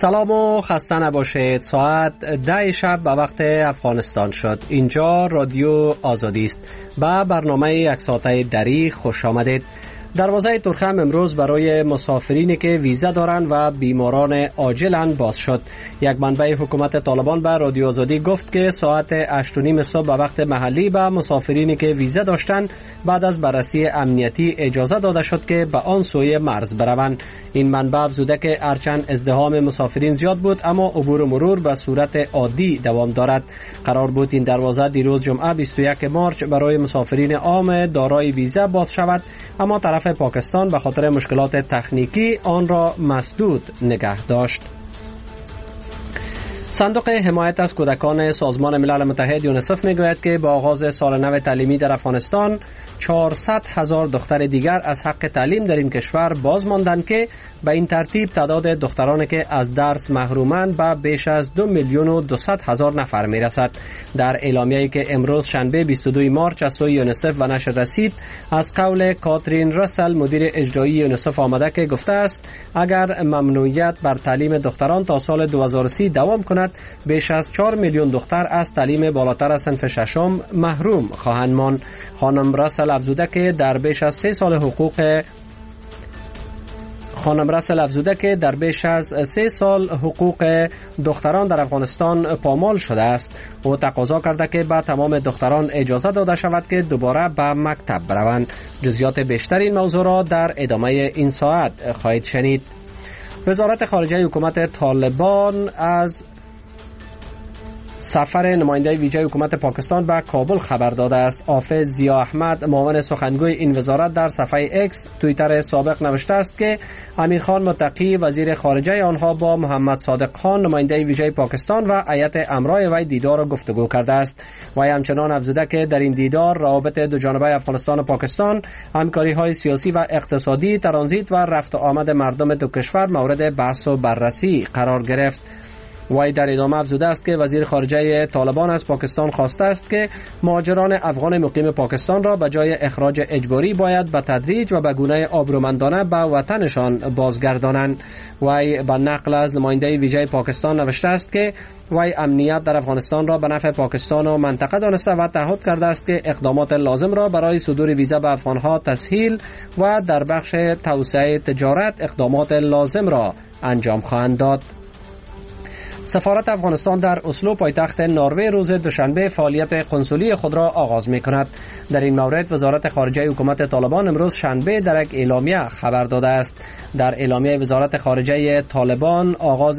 سلام و خسته نباشید. ساعت 10 شب به وقت افغانستان شد. اینجا رادیو آزادی است. با برنامه یک ساعته دری خوش آمدید. دروازه ترخم امروز برای مسافرینی که ویزا دارند و بیماران عاجلند باز شد. یک منبع حکومت طالبان به رادیو آزادی گفت که ساعت 8:30 صبح به وقت محلی به مسافرینی که ویزا داشتند بعد از بررسی امنیتی اجازه داده شد که به آن سوی مرز بروند. این منبع افزوده که هرچند ازدحام مسافرین زیاد بود اما عبور و مرور به صورت عادی دوام دارد. قرار بود این دروازه دیروز جمعه 21 مارچ برای مسافرین عام دارای ویزا باز شود، اما طرف پاکستان به خاطر مشکلات تکنیکی آن را مسدود نگه داشت. صندوق حمایت از کودکان سازمان ملل متحد یونیسف میگوید که با آغاز سال نو تعلیمی در افغانستان 400,000 دختر دیگر از حق تعلیم در این کشور باز ماندند که به این ترتیب تعداد دخترانی که از درس محرومند به بیش از 2,200,000 نفر میرسد. در اعلامیه‌ای که امروز شنبه 22 مارچ از سوی یونیسف و نشر رسید از قول کاترین رسل مدیر اجرایی یونیسف آمده که گفته است اگر ممنوعیت بر تعلیم دختران تا سال 2030 دوام کند بیش از 4 میلیون دختر از تعلیم بالاتر از صنف ششم محروم خواهند ماند. خانم رسل افزوده که در بیش از 3 سال حقوق دختران در افغانستان پامال شده است. او تقاضا کرده که به تمام دختران اجازه داده شود که دوباره به مکتب بروند. جزئیات بیشتر این موضوع را در ادامه این ساعت خواهید شنید. وزارت خارجه حکومت طالبان از سفر نماینده ویژه حکومت پاکستان به کابل خبر داده است. حافظ ضیا احمد معاون سخنگوی این وزارت در صفحه اکس توییتر سابق نوشته است که امیرخان متقی وزیر خارجه آنها با محمد صادق خان نماینده ویژه پاکستان و هیئت امرای وی دیدار و گفتگو کرده است. وی همچنان افزوده که در این دیدار روابط دو جانبه افغانستان و پاکستان، همکاری‌های سیاسی و اقتصادی، ترانزیت و رفت و آمد مردم دو کشور مورد بحث و بررسی قرار گرفت. وی در ادامه افزوده است که وزیر خارجه طالبان از پاکستان خواسته است که مهاجران افغان مقیم پاکستان را به جای اخراج اجباری باید به تدریج و به گونه آبرومندانه به وطنشان بازگردانند. وی به نقل از نماینده ویژه پاکستان نوشته است که وی امنیت در افغانستان را به نفع پاکستان و منطقه دانسته و تعهد کرده است که اقدامات لازم را برای صدور ویزا به افغانها تسهیل و در بخش توسعه تجارت اقدامات لازم را انجام خواهند داد. سفارت افغانستان در اسلو پایتخت نروژ روز دوشنبه فعالیت قنسولی خود را آغاز می‌کند. در این مورد وزارت خارجه حکومت طالبان امروز شنبه در یک اعلامیه خبر داده است. در اعلامیه وزارت خارجه طالبان آغاز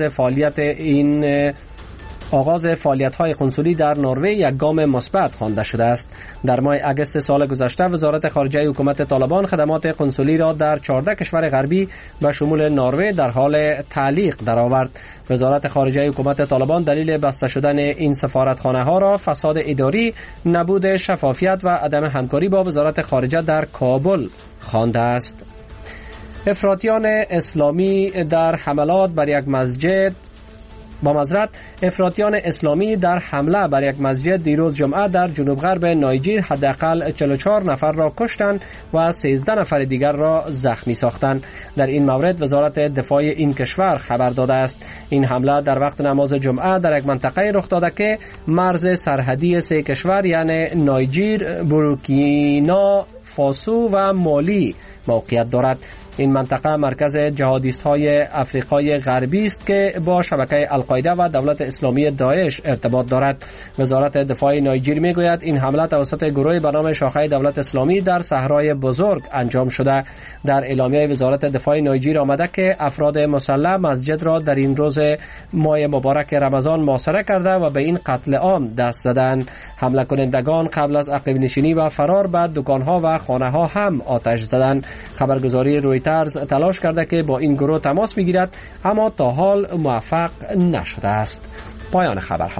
فعالیت‌های قنسولی در نروژ یک گام مثبت خوانده شده است. در ماه اگست سال گذشته وزارت خارجه حکومت طالبان خدمات قنسولی را در 14 کشور غربی به شمول نروژ در حال تعلیق درآورد. وزارت خارجه حکومت طالبان دلیل بسته شدن این سفارتخانه‌ها را فساد اداری، نبود شفافیت و عدم همکاری با وزارت خارجه در کابل خوانده است. افراطیان اسلامی در حملات بر یک مسجد افراطیان اسلامی در حمله بر یک مسجد دیروز جمعه در جنوب غرب نایجیر حداقل 44 نفر را کشتند و 13 نفر دیگر را زخمی ساختند. در این مورد وزارت دفاع این کشور خبر داده است. این حمله در وقت نماز جمعه در یک منطقه رخ داده که مرز سرحدی سه کشور یعنی نایجیر، بورکینا فاسو و مالی موقعیت دارد. این منطقه مرکز جهادیست‌های افریقای غربی است که با شبکه القاعده و دولت اسلامی داعش ارتباط دارد. وزارت دفاع نایجیر میگوید این حمله توسط گروهی به نام شاخه دولت اسلامی در صحرای بزرگ انجام شده. در اعلامیه وزارت دفاع نایجیر آمده که افراد مسلح مسجد را در این روز ماه مبارک رمضان محاصره کرده و به این قتل عام دست زدند. حمله کنندگان قبل از عقب نشینی و فرار به دکان‌ها و خانه‌ها هم آتش زدند. خبرگزاری رویترز تلاش کرده که با این گروه تماس بگیرد اما تا حال موفق نشده است. پایان خبرها.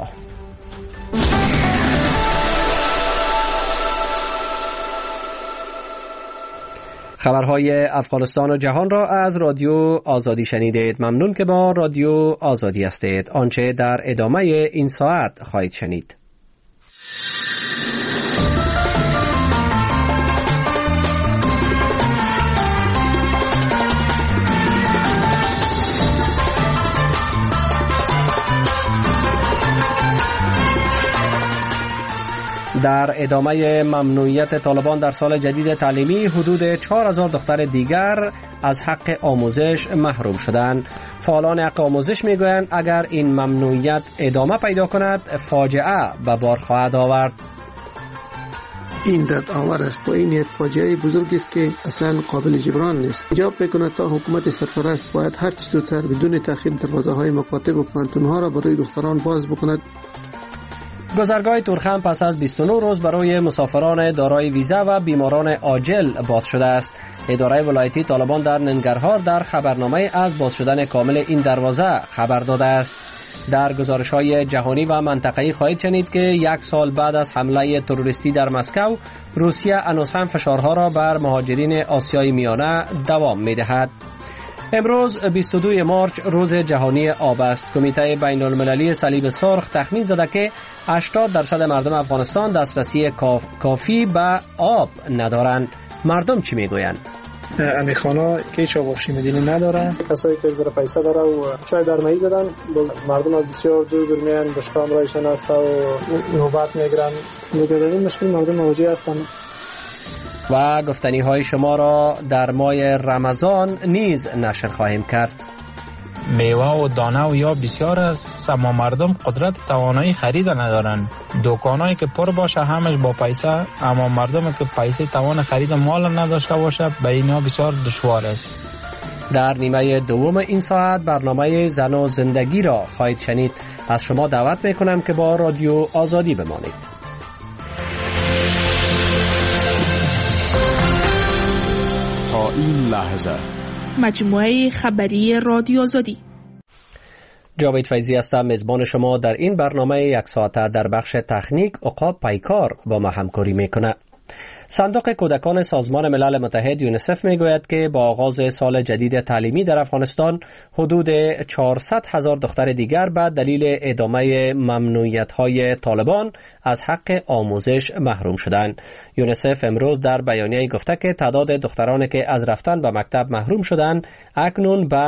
خبرهای افغانستان و جهان را از رادیو آزادی شنیدید. ممنون که با رادیو آزادی هستید. آنچه در ادامه این ساعت خواهید شنید. در ادامه ممنوعیت طالبان در سال جدید تعلیمی، حدود 4000 دختر دیگر از حق آموزش محروم شدند. فعالان حق آموزش میگویند اگر این ممنوعیت ادامه پیدا کند، فاجعه به بار خواهد آورد. این درد آور است و این یک فاجعه بزرگی است که اصلا قابل جبران نیست. ایجاب میکند تا حکومت سرپرست باید هر چه زودتر بدون تأخیر دروازه‌های مکاتب و پانتون‌ها را برای دختران باز بکند. گذرگاه تورخم پس از 29 روز برای مسافران دارای ویزا و بیماران عاجل باز شده است. اداره ولایتی طالبان در ننگرهار در خبرنامه از باز شدن کامل این دروازه خبر داده است. در گزارش‌های جهانی و منطقه‌ای خواهید شنید که 1 سال بعد از حمله تروریستی در مسکو، روسیه هنوز هم فشارها را بر مهاجرین آسیای میانه دوام می‌دهد. امروز 22 مارچ روز جهانی آب است. کمیته بین‌المللی صلیب سرخ تخمین زده که 80% مردم افغانستان دسترسی کافی به آب ندارند. مردم چی میگویند؟ امیخانا که هیچ آب آشامیدنی نداره. کسایی که زیر پیسه داره و چای درمایی زدن، مردم بسیار دور میان، بشکام رایشان است و نوبت میگیرن. دیگه این مشکل مردم مواجه هستند. و گفتنی های شما را در ماه رمضان نیز نشر خواهیم کرد. میوه و دانه و یا بسیار است، اما مردم قدرت توانایی خرید ندارند. دکانایی که پر باشه همش با پیسه، اما مردم که پیسه توان خرید مال نداشته باشه به اینا بسیار دشوار است. در نیمه دوم این ساعت برنامه زن و زندگی را خواهید شنید. از شما دعوت میکنم که با رادیو آزادی بمانید. تا این لحظه مجموعه خبری رادیو آزادی. جاوید فیضی هستم، میزبان شما در این برنامه 1 ساعته. در بخش تکنیک عقاب پیکار با ما همکاری میکنه. صندوق کودکان سازمان ملل متحد یونیسف میگوید که با آغاز سال جدید تعلیمی در افغانستان، حدود 400,000 دختر دیگر به دلیل ادامه ممنوعیت‌های طالبان از حق آموزش محروم شدند. یونیسف امروز در بیانیه‌ای گفته که تعداد دخترانی که از رفتن به مکتب محروم شدند اکنون به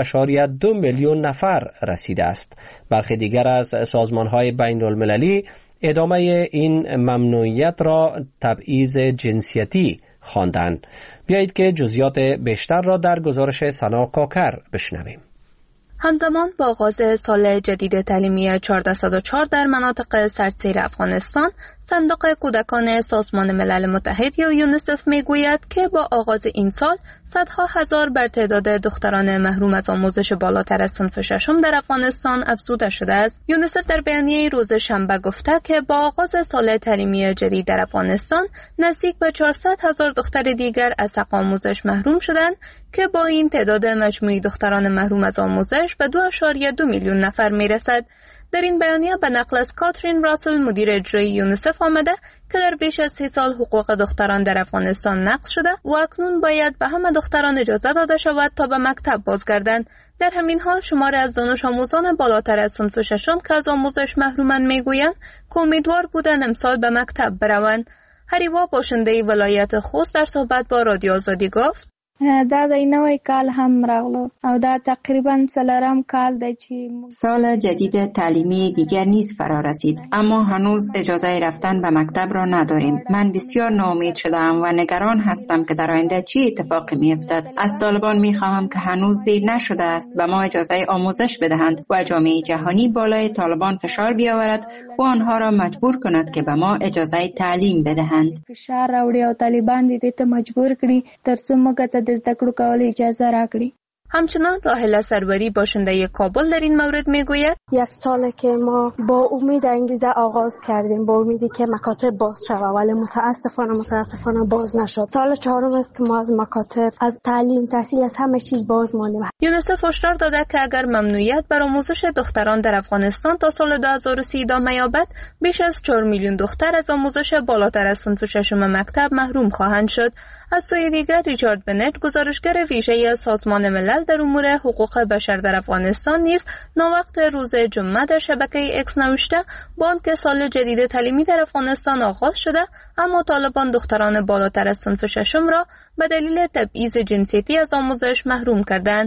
2.2 میلیون نفر رسیده است. برخی دیگر از سازمان‌های بین‌المللی ادامه این ممنوعیت را تبعیض جنسیتی خواندند. بیایید که جزئیات بیشتر را در گزارش سنا کاکر بشنویم. همزمان با آغاز سال جدید تعلیمی 1404 در مناطق سردسیر افغانستان، صندوق کودکان سازمان ملل متحد یا یونیسف میگوید که با آغاز این سال صدها هزار بر تعداد دختران محروم از آموزش بالاتر از صنف ششم در افغانستان افزوده شده است. یونیسف در بیانیه روز شنبه گفته که با آغاز سال تعلیمی جدید در افغانستان، نزدیک به 400,000 دختر دیگر از حق آموزش محروم شدند که با این تعداد مجموعی دختران محروم از آموزش به 2.2 میلیون نفر میرسد. در این بیانیه به نقل از کاترین راسل، مدیر اجرایی یونیسف آمده که در بیش از 30 سال حقوق دختران در افغانستان نقض شده و اکنون باید به همه دختران اجازه داده شود تا به مکتب بازگردند. در همین حال شماری از دانش آموزان بالاتر از صنف ششم که از آموزش محرومند میگویند که امیدوار بودند امسال به مکتب بروند. هریوا، باشنده ولایت خوست، در صحبت با رادیو آزادی گفت: دا د نوې کال هم راغلو او دا تقریبا څلورم کال دی چې سال جدید تعلیمی دیگر نیز فرا رسید، اما هنوز اجازه رفتن به مکتب را نداریم. من بسیار ناامید شدم و نگران هستم که در آینده چه اتفاقی میافتد. از طالبان میخواهم که هنوز دیر نشده است به ما اجازه آموزش بدهند و جامعه جهانی بالای طالبان فشار بیاورد و آنها را مجبور کند که به ما اجازه تعلیم بدهند. فشار راوړي او طالبان دې ته مجبور کړي ترڅو موږ ته زده کړو کول اجازه راکړي. همچنان راحله سروری، باشنده کابل، در این مورد میگوید: 1 ساله که ما با امید انگیزه آغاز کردیم، با امیدی که مکاتب باز شود، ولی متاسفانه باز نشد. سال 4م است که ما از مکاتب، از تعلیم، تحصیل، از همه چیز باز ماندیم. یونیسف هشدار داده که اگر ممنوعیت بر آموزش دختران در افغانستان تا سال 2030 ادامه یابد، بیش از 4 میلیون دختر از آموزش بالاتر از صنف ششم مکتب محروم خواهند شد. از سوی دیگر، ریچارد بنت، گزارشگر ویژه سازمان ملل در امور حقوق بشر در افغانستان، نیز ناوقت روز جمعه در شبکه اکس نوشته: با آنکه سال جدید تعلیمی در افغانستان آغاز شده، اما طالبان دختران بالاتر از صنف ششم را به دلیل تبعیض جنسیتی از آموزش محروم کردند.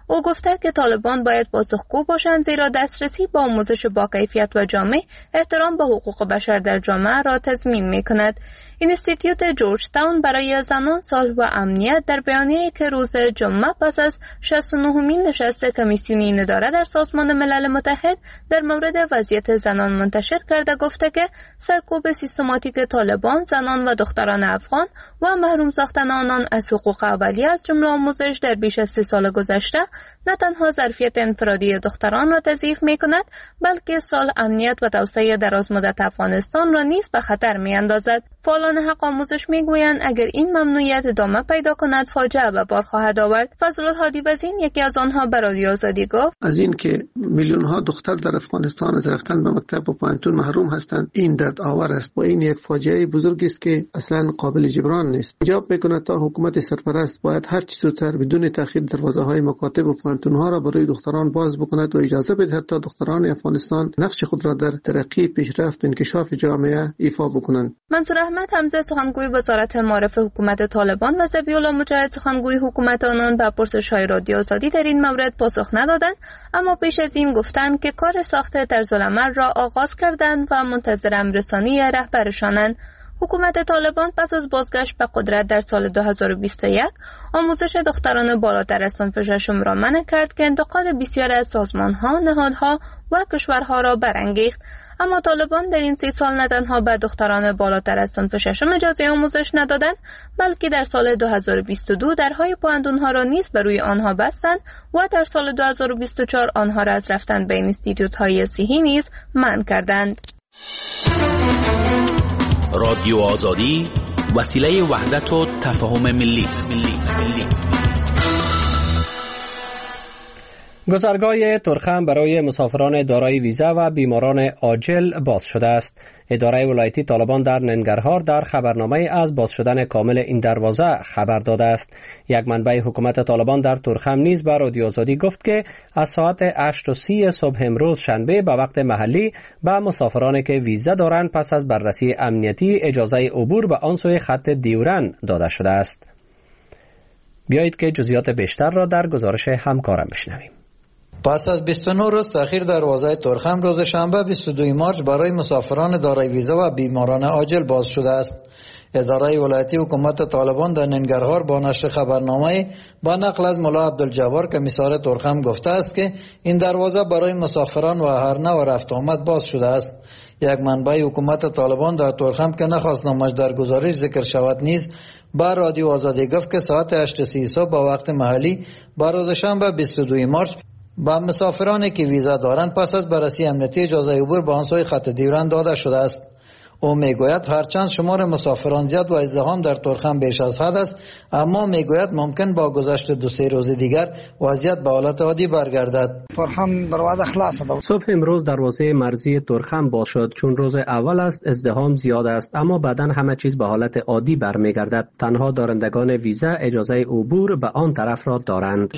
او گفته که طالبان باید پاسخگو باشند زیرا دسترسی به آموزش با کیفیت و جامع احترام به حقوق بشر در جامعه را تضمین می‌کند. اینستیتوت جورج تاون برای زنان، صلح و امنیت در بیانیه‌ای که روز جمعه پس از 69مین نشست کمیسیونی نداره در سازمان ملل متحد در مورد وضعیت زنان منتشر کرده گفته که سرکوب سیستماتیک طالبان زنان و دختران افغان و محروم ساختن آنان از حقوق اولیه از جمله آموزش در بیش از 3 سال گذشته نه تنها ظرفیت انفرادی دختران را تضعیف می‌کند بلکه صلح، امنیت و توسعه درازمدت افغانستان را نیز به خطر می‌اندازد. فعالان حق آموزش میگویند اگر این ممنوعیت ادامه پیدا کند فاجعه به بار خواهد آورد. فضل‌الهادی وزین یکی از آنها به رادیو آزادی گفت از این که میلیون ها دختر در افغانستان از رفتن به مکتب و پوهنتون محروم هستند این درد آور است و این یک فاجعه بزرگی است که اصلا قابل جبران نیست. ایجاب می‌کند تا حکومت سرپرست باید هر چه زودتر بدون تأخیر دروازه‌های مکاتب و پوهنتون‌ها را برای دختران باز بکند و اجازه بدهد تا دختران افغانستان نقش خود را در ترقی، پیشرفت و انکشاف جامعه ایفا بکنند. منصور احمد حمزه سخنگوی وزارت معارف حکومت طالبان و ذبیح الله مجاهد سخنگوی حکومت آنان به پرسش‌های رادیو آزادی در این مورد پاسخ ندادند، اما پیش از این گفتند که کار ساخت طرزالعمل را آغاز کردند و منتظر امررسانی رهبرشانند. حکومت طالبان پس از بازگشت به قدرت در سال 2021 آموزش دختران بالاتر از صنف ششم را منع کرد که انتقاد بسیاری از سازمان‌ها، نهادها و کشورها را برانگیخت. اما طالبان در این 3 سال نه تنها به دختران بالاتر از صنف ششم اجازه آموزش ندادند بلکه در سال 2022 درهای پوهنتون‌ها را نیز بر روی آنها بستند و در سال 2024 آنها را از رفتن به اینستیتوت‌های صحی نیز منع کردند. رادیو آزادی وسیله وحدت و تفاهم ملی است. گذرگاه ترخم برای مسافران دارای ویزا و بیماران عاجل باز شده است. اداره ولایتی طالبان در ننگرهار در خبرنامه از باز شدن کامل این دروازه خبر داده است. یک منبع حکومت طالبان در ترخم نیز به رادیو آزادی گفت که از ساعت 8:30 صبح امروز شنبه به وقت محلی به مسافرانی که ویزا دارند پس از بررسی امنیتی اجازه عبور به آن سوی خط دیورن داده شده است. بیایید که جزئیات بیشتر را در گزارش همکارم بشنویم. پس از 29 روز تأخیر دروازه ترخم روز شنبه 22 مارس برای مسافران دارای ویزا و بیماران عاجل باز شده است. اداره ولایتی حکومت طالبان در ننگرهار با نشر خبرنامه با نقل از ملا عبدالجبار کمیسار ترخم گفته است که این دروازه برای مسافران و هر نوع رفت آمد باز شده است. یک منبع حکومت طالبان در ترخم که نخواست نامش در گزارش ذکر شود نیز با رادیو آزادی گفت که ساعت 8:30 صبح با وقت محلی با روز شنبه 22 مارس با مسافرانی که ویزا دارند پس از بررسی امنیتی اجازه عبور به آن سوی خط دیورن داده شده است. او میگوید هرچند شمار مسافران زیاد و ازدحام در ترخم بیش از حد است، اما میگوید ممکن با گذشت 2-3 روز دیگر وضعیت به حالت عادی برگردد. ترخم دروازه خلاص است. صبح امروز دروازه مرزی ترخم باز شد. چون روز اول است ازدحام زیاد است، اما بعداً همه چیز به حالت عادی برمیگردد. تنها دارندگان ویزا اجازه عبور به آن طرف را دارند.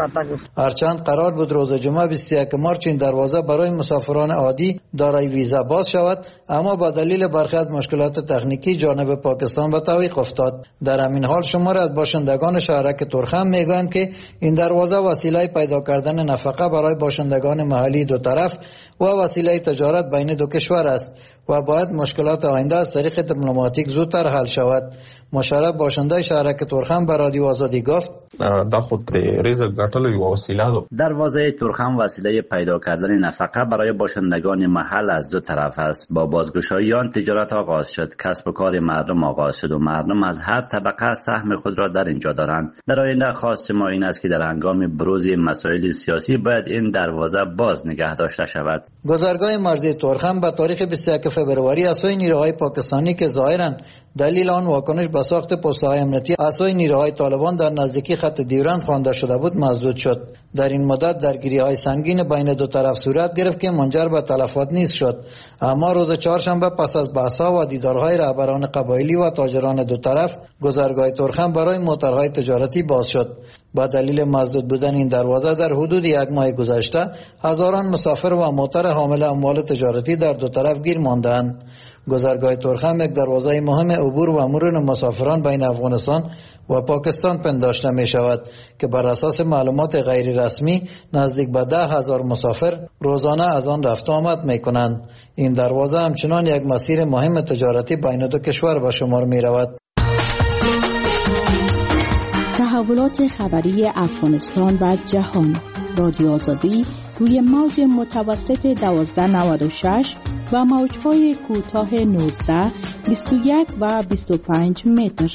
هرچند قرار بود روز جمعه 21 مارس این دروازه برای مسافران عادی دارای ویزا باز شود، اما با دلیل برخی از مشکلات تکنیکی جانب پاکستان به تعویق افتاد. در همین حال شماری از باشندگان شهرک ترخم میگویند که این دروازه وسیله پیدا کردن نفقه برای باشندگان محلی دو طرف و وسیله تجارت بین دو کشور است و باید مشکلات آینده از طریق دیپلماتیک زودتر حل شود. مشرف باشنده شهرک ترخم به رادیو آزادی گفت دا خود ریزق ګټلو یو وسیله ده. دروازه ترخم وسیله پیدا کردن نفقه برای باشندگان محل از دو طرف است. با بازگشایی آن تجارت آغاز شد، کسب و کار مردم آغاز شد و مردم از هر طبقه سهم خود را در اینجا دارند. در آینده خواست ما این است که در هنگام بروز مسائل سیاسی باید این دروازه باز نگه داشته شود. گذرگاه مرزی ترخم به تاریخ 21 فبروری از سوی نیروهای پاکستانی که ظاهراً دلیل آن واکنش به ساخت پست‌های امنیتی از سوی نیروهای طالبان در نزدیکی خط دیورند خوانده شده بود مسدود شد. در این مدت درگیری‌های سنگین بین دو طرف صورت گرفت که منجر به تلفات نیز شد. اما روز چهارشنبه پس از بحث‌ها و دیدارهای رهبران قبایلی و تاجران دو طرف گذرگاه ترخم برای موترهای تجارتی باز شد. با دلیل مسدود بودن این دروازه در حدود یک ماه گذشته هزاران مسافر و موتر حامل اموال تجارتی در دو طرف گیر ماندند. گذرگاه ترخم یک دروازه مهم عبور و مرور مسافران بین افغانستان و پاکستان پنداشته می شود که بر اساس معلومات غیر رسمی نزدیک به 10,000 مسافر روزانه از آن رفت آمد می کنند. این دروازه همچنان یک مسیر مهم تجارتی بین دو کشور به شمار می رود. تحولات خبری افغانستان و جهان. رادیو آزادی روی موج متوسط 1296 و موج‌های کوتاه 19، 21 و 25 متر.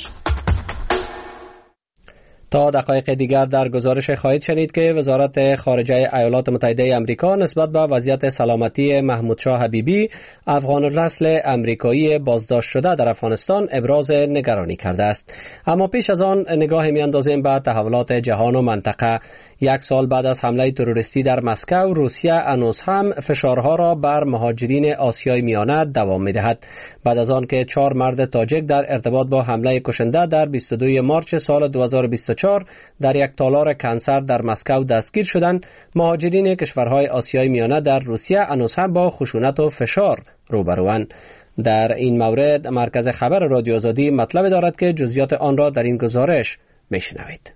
تا دقایق دیگر در گزارش خواهید شنید که وزارت خارجه ایالات متحده آمریکا نسبت به وضعیت سلامتی محمود شاه حبیبی، افغان الاصل آمریکایی بازداشت شده در افغانستان، ابراز نگرانی کرده است. اما پیش از آن نگاهی می‌اندازیم به تحولات جهان و منطقه. 1 سال بعد از حمله تروریستی در مسکو، روسیه هنوز هم فشارها را بر مهاجرین آسیای میانه دوام می‌دهد. بعد از آن که 4 مرد تاجیک در ارتباط با حمله کشنده در 22 مارس سال 2024 در یک تالار کنسر در مسکو دستگیر شدند، مهاجرین کشورهای آسیای میانه در روسیه هنوز هم با خشونت و فشار روبروند. در این مورد مرکز خبر رادیو آزادی مطلب دارد که جزئیات آن را در این گزارش میشنوید.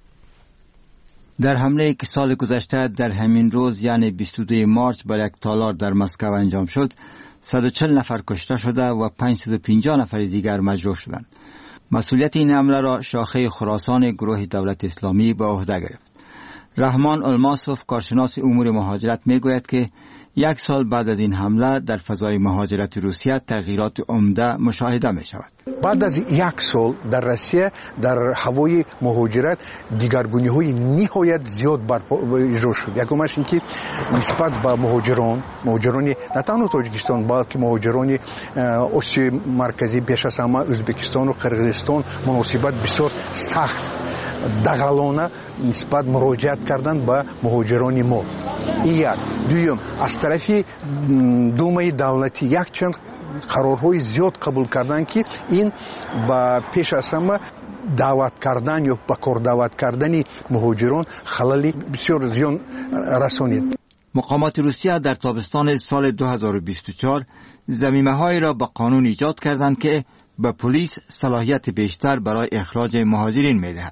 در حمله که سال گذشته در همین روز یعنی 22 مارس بر یک تالار در مسکو انجام شد، 140 نفر کشته شده و 550 نفر دیگر مجروح شدند. مسئولیت این حمله را شاخه خراسان گروه دولت اسلامی به عهده گرفت. رحمان الماسوف، کارشناس امور مهاجرت، میگوید که 1 سال بعد از این حمله در فضای مهاجرت روسیه تغییرات عمده مشاهده می شود. بعد از 1 سال در روسیه در هوای مهاجرت دیگرگونی های نهایت زیاد اجرا شد. یکمش این که نسبت به مهاجران نه تنها تاجیکستان بلکه مهاجران آسیای مرکزی پیش از همه ازبکستان و قرقیزستان مناسبت بسیار سخت دغلانه نسبت مراجعت کردن به مهاجران ما. این یک. دوم، از طرف دومه دولتی یک چند قرارهای زیاد قبول کردن که این با پیش از همه دعوت کردن یا با کار دعوت کردن مهاجران خلل بسیار زیان رسانید. مقامات روسیه در تابستان سال 2024 ضمیمه‌هایی را به قانون ایجاد کردند که به پلیس صلاحیت بیشتر برای اخراج مهاجرین می‌دهد.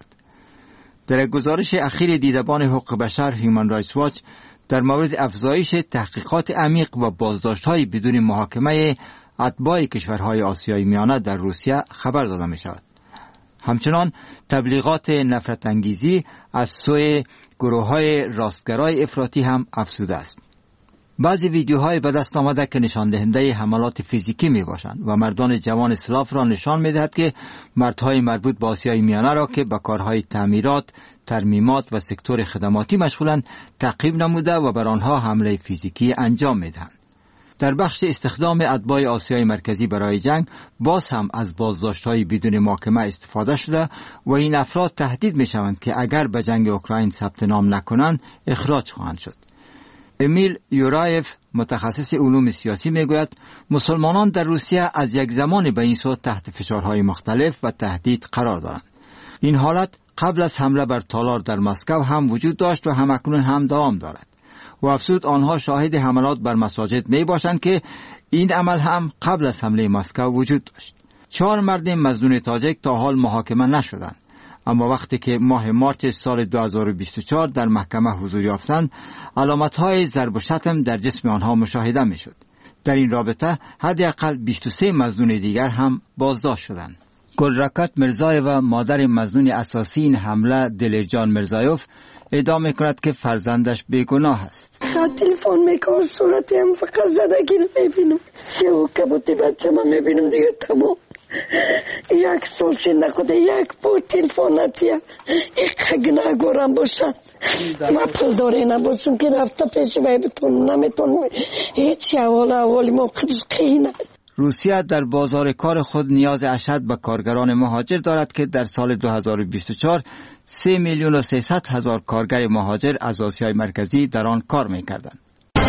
در گزارش اخیر دیدبان حقوق بشر هیومن رایتس واچ در مورد افزایش تحقیقات عمیق و بازداشت‌های بدون محاکمه اتباع کشورهای آسیای میانه در روسیه خبر داده می شود. همچنان تبلیغات نفرت انگیزی از سوی گروه‌های راستگرای افراطی هم افزوده است. بعضی ویدیوهای به دست آمده که نشان دهنده حملات فیزیکی می باشند و مردان جوان اسلاف را نشان می دهد که مردهای مربوط به آسیای میانه را که به کارهای تعمیرات، ترمیمات و سکتور خدماتی مشغولند تعقیب نموده و بر آنها حمله فیزیکی انجام می دهند. در بخش استخدام اتباع آسیای مرکزی برای جنگ باز هم از بازداشت‌های بدون محاکمه استفاده شده و این افراد تهدید می شوند که اگر به جنگ اوکراین ثبت نام نکنند اخراج خواهند شد. امیل یورایف، متخصص علوم سیاسی، میگوید مسلمانان در روسیه از یک زمان به این سو تحت فشارهای مختلف و تهدید قرار دارند. این حالت قبل از حمله بر تالار در مسکو هم وجود داشت و همکنون هم دوام دارد و افزود آنها شاهد حملات بر مساجد می باشند که این عمل هم قبل از حمله مسکو وجود داشت. 4 مرد مظنون تاجیک تا حال محاکمه نشدند، اما وقتی که ماه مارس سال 2024 در محکمه حضور یافتند، علامت‌های ضرب و شتم در جسم آنها مشاهده می‌شد. در این رابطه حداقل 23 مظنون دیگر هم بازداشت شدند. گلرکات مرزایو، مادر مظنون اساسی این حمله دلرجان مرزایوف، ادعا می‌کند که فرزندش بیگناه است. تلفن میکنم صورتم فقط زدگی می‌بینم که او کبوتی بچه‌م می‌بینم دیگه تمام. 1 سال شنده خود 1 بار تلفن نتیم یک نگورم باشد ما پول داری نباشم که رفته پیش وی بتون نمیتون هیچ احوالی موقعش قینه. روسیه در بازار کار خود نیاز اشد به کارگران مهاجر دارد که در سال 2024 3,300,000 کارگر مهاجر از آسیای مرکزی در آن کار می‌کردند.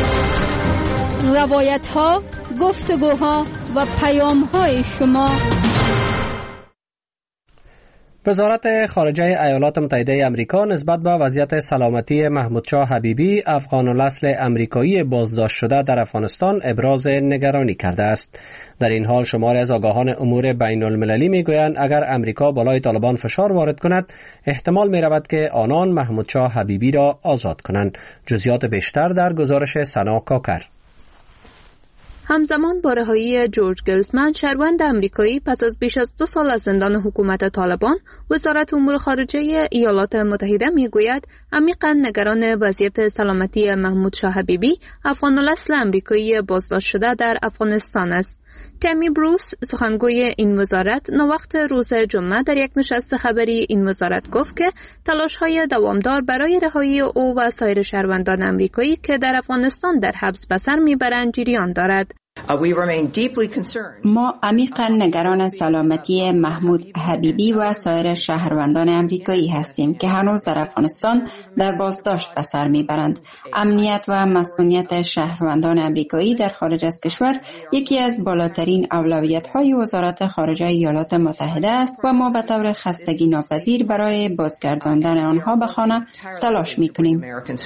روایت‌ها، گفتگوها و پیام‌های شما. وزارت خارجه ایالات متحده آمریکا نسبت به وضعیت سلامتی محمودشاه حبیبی افغان الاصل آمریکایی بازداشت شده در افغانستان ابراز نگرانی کرده است. در این حال شماری از آگاهان امور بین المللی میگویند اگر امریکا بالای طالبان فشار وارد کند احتمال می رود که آنان محمودشاه حبیبی را آزاد کنند. جزئیات بیشتر در گزارش سنا کاکر. همزمان با رهایی جورج گلزمن شهروند آمریکایی پس از بیش از 2 سال از زندان حکومت طالبان، وزارت امور خارجه ایالات متحده میگوید عمیقا نگران وضعیت سلامتی محمودشاه حبیبی افغان الاصل آمریکایی بازداشت شده در افغانستان است. تامی بروس سخنگوی این وزارت نوقت روز جمعه در یک نشست خبری این وزارت گفت که تلاش‌های دوامدار برای رهایی او و سایر شهروندان آمریکایی که در افغانستان در حبس به سر میبرند جریان دارد. ما عمیقا نگران سلامتی محمود حبیبی و سایر شهروندان آمریکایی هستیم که هنوز در افغانستان در بازداشت به سر میبرند. امنیت و مسئولیت شهروندان آمریکایی در خارج از کشور یکی از بالاترین اولویت‌های وزارت خارجه ایالات متحده است و ما به طور خستگی ناپذیر برای بازگرداندن آنها به خانه تلاش می‌کنیم.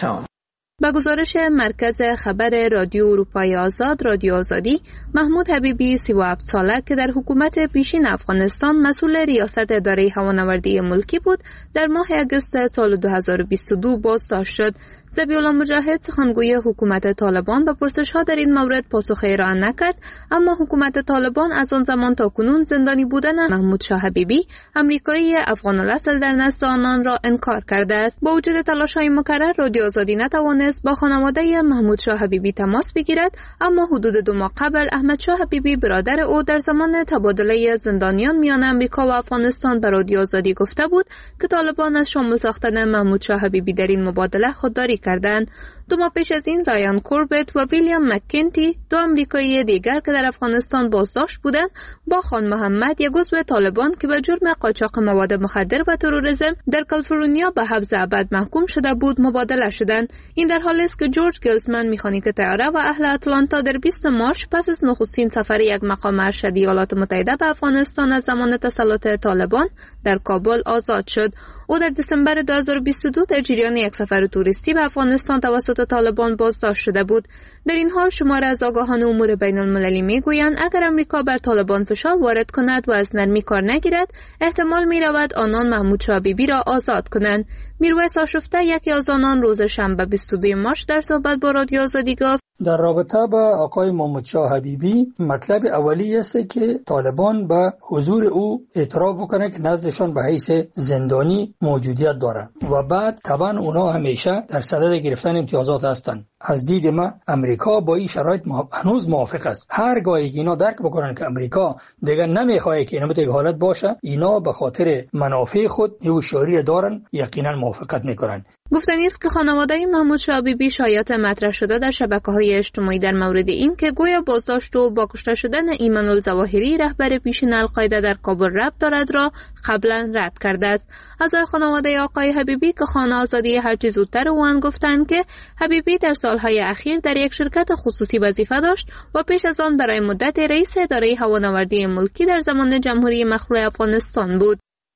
با گزارش مرکز خبر رادیو اروپای آزاد رادیو آزادی، محمود حبیبی 37 ساله که در حکومت پیشین افغانستان مسئول ریاست اداره هوانوردی ملکی بود، در ماه اگست سال 2022 بازداشت شد. ذبیح‌الله مجاهد سخنگوی حکومت طالبان به پرسش‌ها در این مورد پاسخ ارائه نکرد، اما حکومت طالبان از آن زمان تا کنون زندانی بودن محمودشاه حبیبی آمریکایی افغان الاصل در نزد آنان را انکار کرده است. با وجود تلاش‌های مکرر، رادیو آزادی نتوانست با خانواده محمودشاه حبیبی تماس بگیرد، اما حدود 2 ماه قبل احمدشاه حبیبی برادر او در زمان تبادله زندانیان میان آمریکا و افغانستان به رادیو آزادی گفته بود که طالبان از شامل ساختن محمودشاه حبیبی در این مبادله خودداری کردند. 2 ماه پیش از این رایان کوربت و ویلیام مککنتی، 2 آمریکایی دیگر که در افغانستان بازداشت بودند، با خان محمد، یک عضو طالبان که به جرم قاچاق مواد مخدر و تروریسم در کالیفرنیا به حبس ابد محکوم شده بود مبادله شدند. این در حالی است که جورج گلزمن، مکانیک طیاره و اهل اتلانتا، در 20 مارس پس از نخستین سفر یک مقام ارشد ایالات متحده به افغانستان از زمان تسلط طالبان در کابل آزاد شد. او در دسامبر 2022 در جریان یک سفر توریستی به افغانستان توسط طالبان بازداشت شده بود. در این حال شمار از آگاهان امور بین المللی میگویند اگر امریکا بر طالبان فشار وارد کند و از نرمی کار نگیرد، احتمال می رود آنان محمودشاه حبیبی را آزاد کنند. میرویس آشفته، یکی از آنان، روز شنبه 22 مارس در صحبت با رادیو آزادی گفت در رابطه با آقای محمودشاه حبیبی مطلب اولی است که طالبان به حضور او اعتراف بکنه که نزدشان به حیث زندانی موجودیت داره و بعد طبعا اونا همیشه در صدد گرفتن امتیازات هستند. از دید ما امریکا با این شرایط هنوز موافق است. هرگاهی اینا درک بکنن که امریکا دیگر نمیخواد که این حالت باشه، اینا به خاطر منافع خود هوشیاری دارن، یقینا موافقت میکنن. گفتنی است که خانواده محمودشاه حبیبی شایعات مطرح شده در شبکه‌های اجتماعی در مورد این که گویا بازداشت و با کشته شدن ایمان الظواهری رهبر پیشین القاعده در کابل ربط دارد را قبلا رد کرده است. اعضای خانواده آقای حبیبی که خانه آزادی هرچه زودتر اوان گفتند که حبیبی در سالهای اخیر در یک شرکت خصوصی وظیفه داشت و پیش از آن برای مدت رئیس اداره هوانوردی ملکی در زمان جمهوری مخلوع افغانستان بود.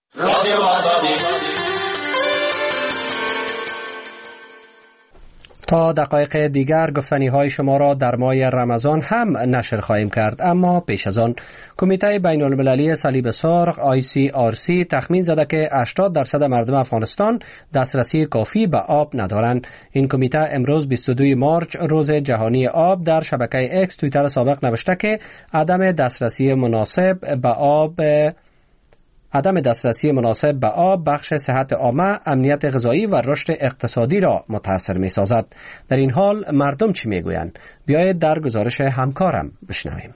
تا دقایق دیگر گفتنی های شما را در ماه رمضان هم نشر خواهیم کرد، اما پیش از آن کمیته بین المللی صلیب سرخ ICRC تخمین زده که 80% مردم افغانستان دسترسی کافی به آب ندارند. این کمیته امروز 22 مارس روز جهانی آب در شبکه اکس توییتر سابق نوشته که عدم دسترسی مناسب به آب بخش صحت عامه، امنیت غذایی و رشد اقتصادی را متاثر می سازد. در این حال مردم چی می گویند؟ بیایید در گزارش همکارم بشنویم.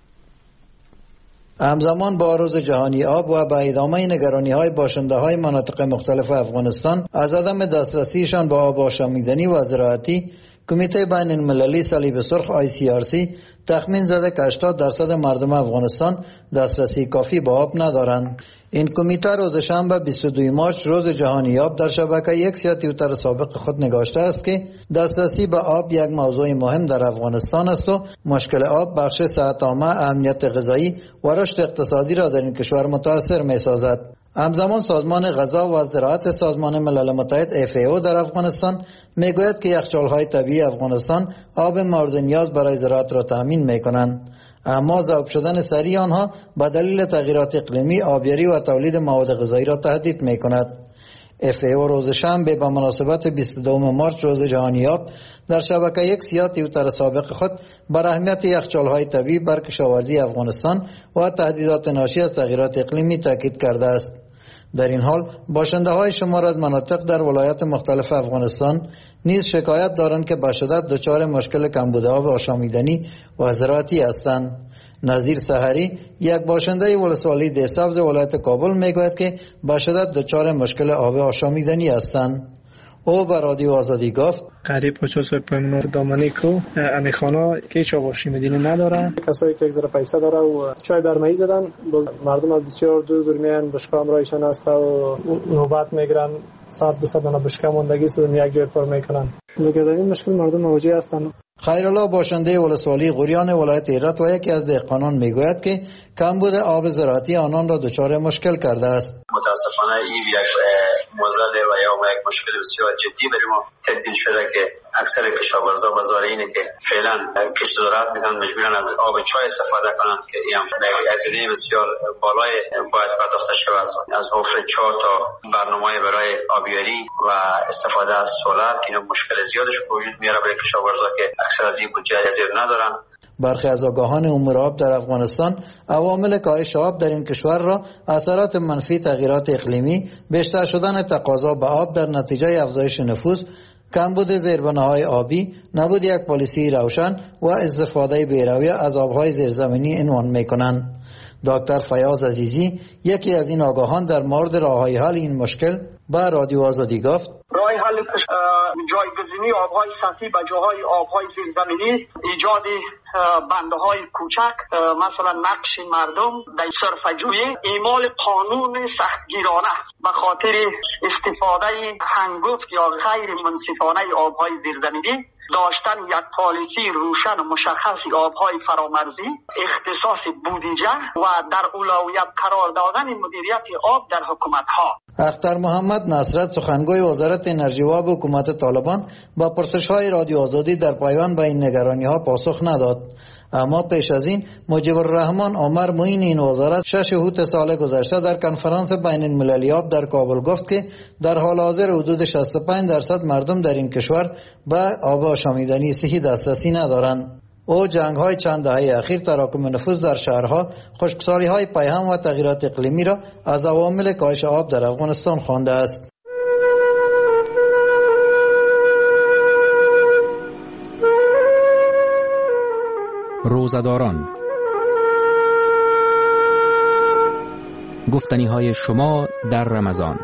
همزمان با روز جهانی آب و با ادامه نگرانی های باشنده های مناطق مختلف افغانستان از عدم دسترسیشان به آب آشامیدنی و زراعتی، کمیته بین المللی صلیب سرخ ICRC تخمین زده که 80% مردم افغانستان دسترسی کافی به آب ندارند. این کمیته روز شنبه 22 مارس روز جهانی آب در شبکه یک یا توییتر سابق خود نگاشته است که دسترسی به آب یک موضوع مهم در افغانستان است و مشکل آب بخش صحت عامه، امنیت غذایی و رشد اقتصادی را در این کشور متاثر می سازد. همزمان سازمان غذا و زراعت سازمان ملل متحد FAO در افغانستان میگوید که یخچال‌های طبیعی افغانستان آب مورد نیاز برای زراعت را تامین میکنند، اما ذوب شدن سریع آنها به دلیل تغییرات اقلیمی آبیاری و تولید مواد غذایی را تهدید میکند. FAO روز شنبه به مناسبت 22 مارس روز جهانی آب در شبکه یک سیاه توییتر سابق خود بر اهمیت یخچال‌های طبیعی بر کشاورزی افغانستان و تهدیدات ناشی از تغییرات اقلیمی تاکید کرده است. در این حال باشنده‌های شمار از مناطق در ولایات مختلف افغانستان نیز شکایت دارند که به شدت دچار مشکل کمبود آب آشامیدنی و زراعتی هستند. نظیر سحری یک باشنده ولسوالی دهسبز ولایت کابل میگوید که به شدت دچار مشکل آب آشامیدنی هستند. او به رادیو آزادی گفت قریب 50 پیمانو دامنی کو امیخانا که هیچ آباشی مدینه نداره، کسایی که ذره پیسه داره و چای درمایی زدن، باز مردم از بسیار دور میان بشکام رایشان است و نوبت میگیرن، 100-200 دانه بشکام موندگی سو یک جای پر میکنن. دیگه در این مشکل مردم مواجه هستند. خیرالله باشنده ولسوالی غوریان ولایت هرات و یکی از دهقانان میگوید که کمبود آب زراعتی آنان را دچار مشکل کرده است. متاسفانه این یک موزل و یا یک مشکل بسیار جدی برای ما تبدیل شده که اکثر کشاورزا و زارعینی که فعلا کشت زراعت میکنن مجبورن از آب چای استفاده کنند که این هزینه بسیار بالای باید پرداخته شود. از حفر چاه تا برنامه برای آبیاری و استفاده از سولر که این مشکل زیادش وجود میاره برای کشاورزا که اکثر از این بودجه زیر ندارن. برخی از آگاهان امور آب در افغانستان عوامل کاهش آب در این کشور را اثرات منفی تغییرات اقلیمی، بیشتر شدن تقاضا به آب در نتیجه افزایش نفوذ، کمبود زیربناهای آبی، نبود یک پالیسی روشن و استفاده بی‌رویه از آبهای زیرزمینی عنوان می‌کنند. دکتر فیاض عزیزی یکی از این آگاهان در مورد راه‌های حل این مشکل به رادیو آزادی گفت راه حل جایگزینی آبهای سطحی به جاهای آبهای زیرزمینی، ایجاد بنده‌های کوچک، مثلا نقش مردم در صرفه‌جویی، اعمال قانون سختگیرانه به خاطر استفاده هنگفت یا غیر منصفانه آبهای زیرزمینی، داشتن یک پالیسی روشن و مشخص آبهای فرامرزی، اختصاص بودجه و در اولویت قرار دادن مدیریت آب در حکومت‌ها. اختر محمد نصرت سخنگوی وزارت انرژی و آب حکومت طالبان با پرسش‌های رادیو آزادی در پایان به این نگرانی‌ها پاسخ نداد، اما پیش از این مجیب الرحمن عمر معین این وزارت 6 اوت سال گذشته در کنفرانس بین المللی آب در کابل گفت که در حال حاضر حدود 65% مردم در این کشور به آب آشامیدنی صحی دسترسی ندارند. او جنگ‌های چند دهه اخیر، تراکم نفوذ در شهرها، خشکسالی‌های پیهم و تغییرات اقلیمی را از عوامل کاهش آب در افغانستان خوانده است. روزه‌داران، گفتنی‌های شما در رمضان.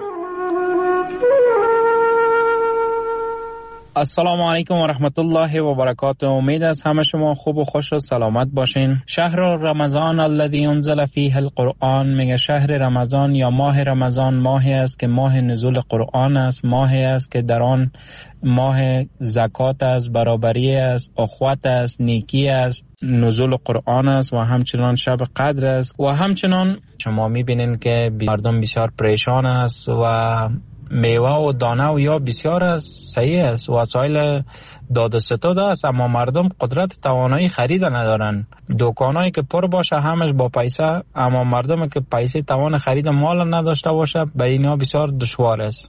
السلام علیکم و رحمت الله و برکاته. امید است همه شما خوب و خوش و سلامت باشین. شهر رمضان الذی انزل فیه القرآن، میگه شهر رمضان یا ماه رمضان ماهی است که ماه نزول قرآن است، ماهی است که در آن ماه زکات است، برابری است، اخوت است، نیکی است، نزول قرآن است و همچنان شب قدر است. و همچنان شما میبینین که مردم بسیار پریشان است و میوه و دانه و یا بسیار است، صحیح است، وسایل داد و ستد است، اما مردم قدرت توانایی خرید ندارن. دکانایی که پر باشه همش با پیسه، اما مردم که پیسه توان خرید مال نداشته باشه به اینا بسیار دشوار است.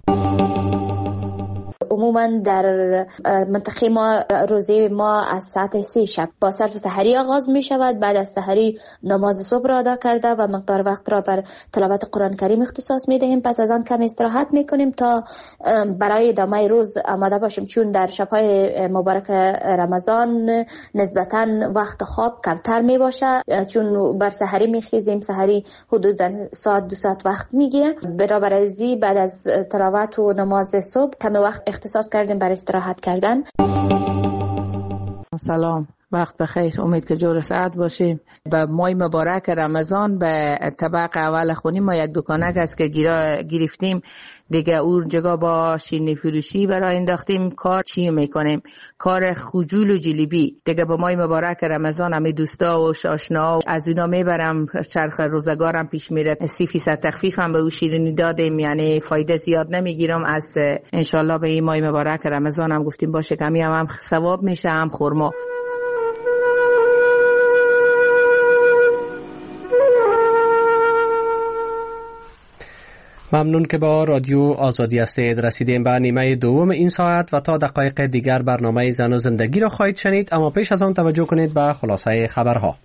عموما در منطقه ما روزه ما از ساعت 3 شب با صرف سحری آغاز می شود. بعد از سحری نماز صبح را ادا کرده و مقدار وقت را بر تلاوت قرآن کریم اختصاص می دهیم. پس از آن کم استراحت می کنیم تا برای ادامه روز آماده باشیم، چون در شب‌های مبارک رمضان نسبتاً وقت خواب کمتر می باشه، چون بر سحری می خیزیم. سحری حدود ساعت 2 ساعت وقت می گیره. برابر ازی بعد از تلاوت و نماز صبح کم وقت اختصاص کردیم برای استراحت کردن. سلام، وقت بخیر. امید که جور ساعت باشیم. به ماه مبارک رمضان به طبق اول خونی ما یک دکانک است که گرفتیم دیگه، اون جگا با شیرینی فروشی برای انداختیم. کار چی میکنیم؟ کار خجول و جلیبی دیگه. به ماه مبارک رمضان همه دوستا و آشنا از اینا میبرم، چرخ روزگارم پیش میره. 30% تخفیف هم به اون شیرینی دادیم، یعنی فایده زیاد نمیگیرم. از انشالله به این ماه مبارک رمضان هم گفتیم باشه کمی هم ثواب میشه، هم خورما. ممنون که با رادیو آزادی هستید. رسیدیم به نیمه دوم این ساعت و تا دقایق دیگر برنامه زن و زندگی را خواهید شنید، اما پیش از آن توجه کنید به خلاصه خبرها.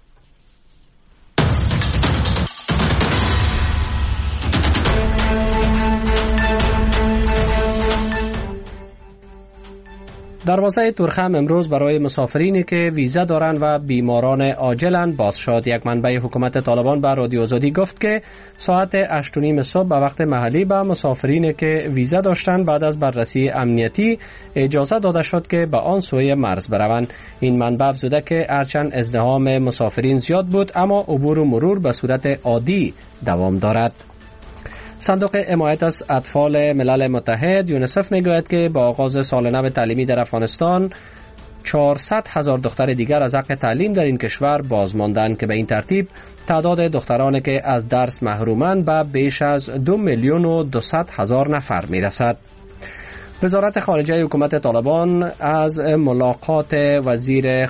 دروازه تورخم امروز برای مسافرینی که ویزا دارند و بیماران عاجلند باز شد. یک منبع حکومت طالبان به رادیو آزادی گفت که ساعت 8:30 صبح به وقت محلی به مسافرینی که ویزا داشتند بعد از بررسی امنیتی اجازه داده شد که به آن سوی مرز بروند. این منبع افزوده که هرچند ازدحام مسافرین زیاد بود اما عبور و مرور به صورت عادی دوام دارد. صندوق حمایت از اطفال ملل متحد یونیسف میگوید که با آغاز سال نو تعلیمی در افغانستان 400,000 دختر دیگر از حق تعلیم در این کشور باز ماندند که به این ترتیب تعداد دخترانی که از درس محرومند به بیش از 2,200,000 نفر میرسد. وزارت خارجه حکومت طالبان از ملاقات وزیر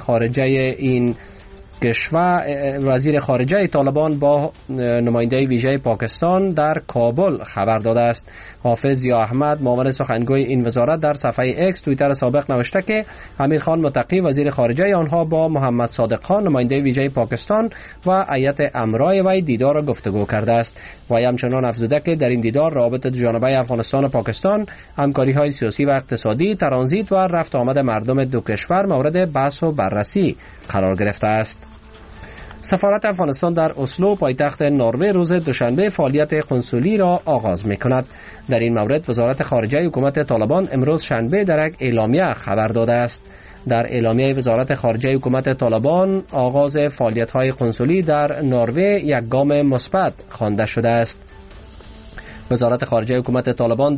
خارجه طالبان با نماینده ویژه پاکستان در کابل خبر داده است. حافظ ضیاء احمد معاون سخنگوی این وزارت در صفحه اکس توییتر سابق نوشته که امیر خان متقی وزیر خارجه آنها با محمد صادق خان نماینده ویژه پاکستان و هیئت امرای وی دیدار و گفتگو کرده است. و همچنان افزوده که در این دیدار روابط دوجانبه افغانستان و پاکستان، همکاری‌های سیاسی و اقتصادی، ترانزیت و رفت آمد مردم دو کشور مورد بحث و بررسی قرار گرفته است. سفارت افغانستان در اسلو پایتخت نروژ روز دوشنبه فعالیت قنسولی را آغاز می‌کند. در این مورد وزارت خارجه حکومت طالبان امروز شنبه در یک اعلامیه خبر داده است. در اعلامیه وزارت خارجه حکومت طالبان آغاز فعالیت‌های قنسولی در نروژ یک گام مثبت خوانده شده است. وزارت خارجه حکومت طالبان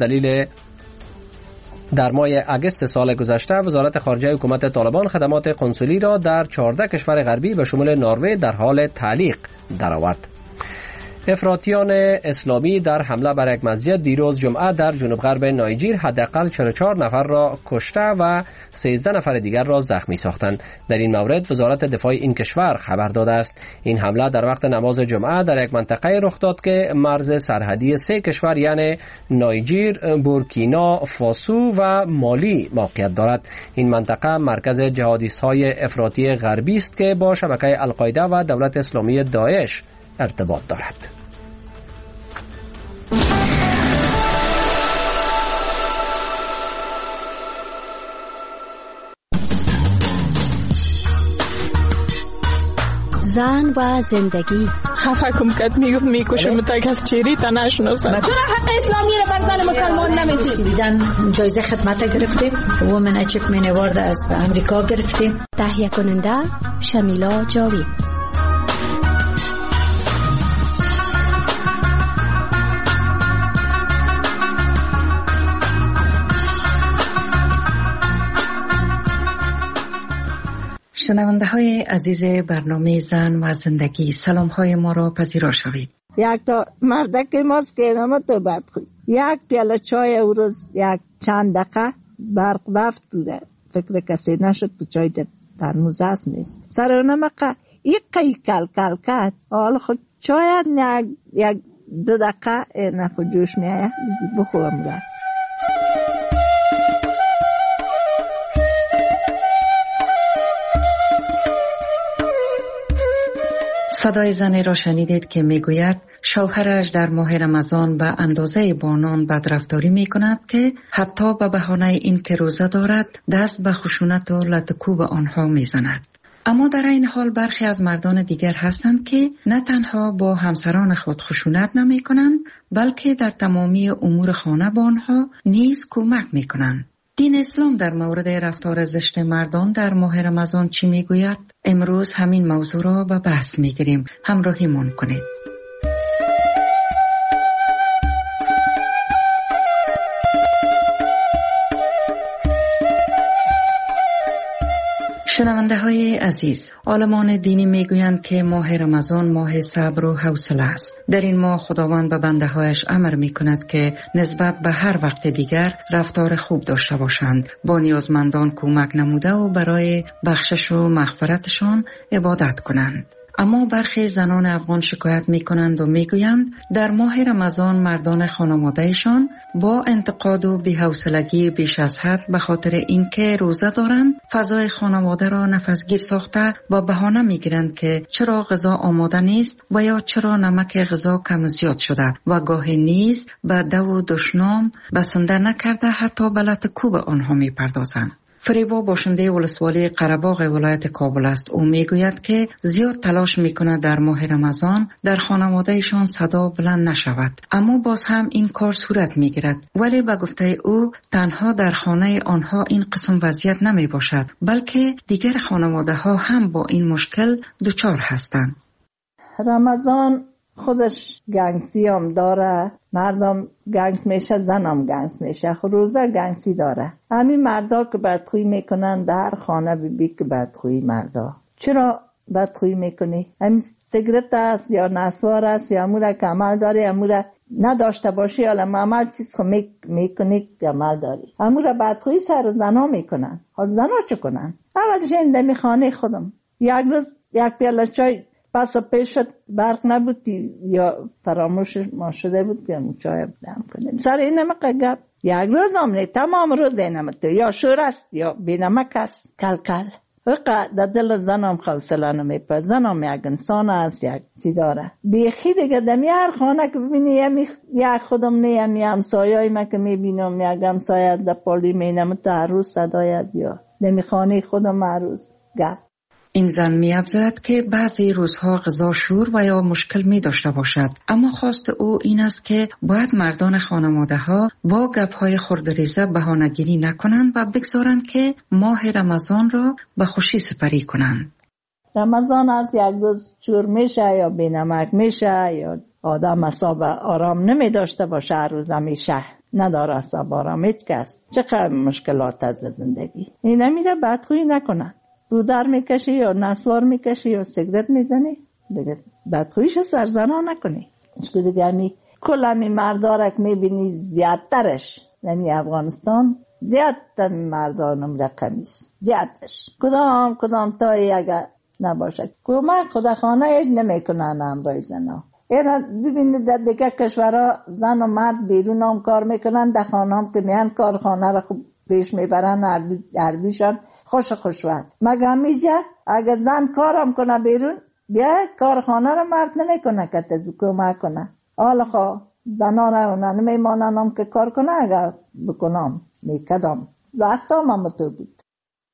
در ماه اگست سال گذشته وزارت خارجه حکومت طالبان خدمات قنسولی را در 14 کشور غربی به شمول نروژ در حال تعلیق درآورد. افراطیان اسلامی در حمله بر یک مسجد دیروز جمعه در جنوب غرب نایجیر حداقل 44 نفر را کشته و 13 نفر دیگر را زخمی ساختند. در این مورد وزارت دفاع این کشور خبر داده است. این حمله در وقت نماز جمعه در یک منطقه رخ داد که مرز سرحدی 3 کشور یعنی نایجیر، بورکینا فاسو و مالی موقعیت دارد. این منطقه مرکز جهادیست‌های افراطی غربی است که با شبکه القاعده و دولت اسلامی داعش ارتباط دارد. زن و زندگی. خفه کم کت میکشم تا کس چیری تا نشناسم. چرا حق اسلامی رو بر زن مسلمان نمیدی؟ دیدن جایزه خدمت گرفتیم. وومن اچیومنت اوارد از امریکا گرفتیم. تهیه کننده شمیلا جاوید. شنونده های عزیز برنامه زن و زندگی، سلام های ما را پذیرا شوید. یک تا مردک ماست که نامه تو بد خود یک پیاله چای او روز یک چند دقیقه برق رفت بوده، فکر کسی نشد تو چای در موزه است نیست سر اونمقه یک قی کل کل کد حالا خود چای یک 2 دقیقه نخود جوش میایه بخورم ده. صدای زنی را شنیدید که میگوید شوهرش در ماه رمضان به اندازه با آنان بدرفتاری می کند که حتی به بهانه این که روزه دارد دست به خشونت و لطکوب آنها می زند. اما در این حال برخی از مردان دیگر هستند که نه تنها با همسران خود خشونت نمی کنند بلکه در تمامی امور خانه با آنها نیز کمک می کنند. دین اسلام در مورد رفتار زشت مردان در ماه رمضان چی میگوید؟ امروز همین موضوع را به بحث میگیریم. همراهیمان کنید. شنونده های عزیز، عالمان دینی میگویند که ماه رمضان ماه صبر و حوصله است. در این ماه خداوند به بنده هایش امر می کند که نسبت به هر وقت دیگر رفتار خوب داشته باشند، با نیازمندان کمک نموده و برای بخشش و مغفرتشان عبادت کنند. اما برخی زنان افغان شکایت می کنند و می گویند در ماه رمضان مردان خانوادهشان با انتقاد و بی‌حوصلگی بیش از حد به خاطر اینکه روزه دارند فضای خانواده را نفسگیر ساخته و بهانه می گیرند که چرا غذا آماده نیست و یا چرا نمک غذا کم و زیاد شده و گاهی نیز به دو و دشنام بسنده نکرده حتی به لط کوب آنها می پردازند. فریبا باشنده ولسوالی قره‌باغ ولایت کابل است. او میگوید که زیاد تلاش میکند در ماه رمضان در خانوادهشان صدا بلند نشود، اما باز هم این کار صورت میگیرد. ولی به گفته او تنها در خانه آنها این قسم وضعیت نمی باشد، بلکه دیگر خانواده ها هم با این مشکل دچار هستند. رمضان خودش گنگسی هم داره، مردم گنگ میشه، زنم گنگ میشه، روزه گنگسی داره. همین مردا که بدخویی میکنن در خانه بی که بدخویی مردا. چرا بدخویی میکنی؟ همین سیگرت است یا نسوار است یا اموره که عمل داری، اموره نداشته باشی یا عمل چیز خو میکنی که عمل داری. اموره بدخویی سر زنا میکنن. حال زنا چه کنن؟ اولش این دمی خانه خودم یک روز یک پیاله چای پس پیش شد، برق نبودی یا فراموش ما شده بود که چای دم کنیم. سر این نمک گپ یک روز هم تمام روز این نمک یا شور است یا بی نمک است. کل وقت در دل زنم خلصله نمیپه. زنم یک انسان است، یک چی داره بیخی دیگه. دمی هر خانه که ببینی یک خودم نیم همسایه‌ای من که میبینم یک همسایه در پالی مینم تا هر روز صدایت یا دمی خانه خودم هر روز گپ. این زن می افزاید که بعضی روزها غذا شور و یا مشکل می داشته باشد، اما خواست او این است که باید مردان خانواده ها با گپ‌های خردریزه بهانه‌گیری نکنند و بگذارند که ماه رمضان را به خوشی سپری کنند. رمضان از یک روز شور میشه یا بینمک میشه یا آدم اعصاب آرام نمی داشته باشه، هر روز همیشه نداره اعصاب آرام هیچ کس. چقدر مشکلات از زندگی. این نمیره بدخویی نکنن. رودر میکشی یا نسوار میکشی یا سیگرت میزنی دیگه بدخویش سرزنا نکنی. اشکو دیگه همی کل همی مردارک میبینی زیادترش یعنی افغانستان زیادتر مردانم رقمیست زیادتش کدام تایی اگر نباشد کمک خودخانه اید نمیکنن امرای زنا. اینا ببینید در دیگه کشورها زن و مرد بیرون هم کار میکنن، در خانه هم که میان کارخانه را خوب پیش میبرن اردوشان خوش وقت. مگه همیجه اگر زن کارم کنه بیرون بیا کارخانه رو مرد نمیکنه که تزو کمک کنه. حالا خواه زنا رو نمیمانن هم که کار کنه، اگر بکنم نیکدام وقت هم تو بود.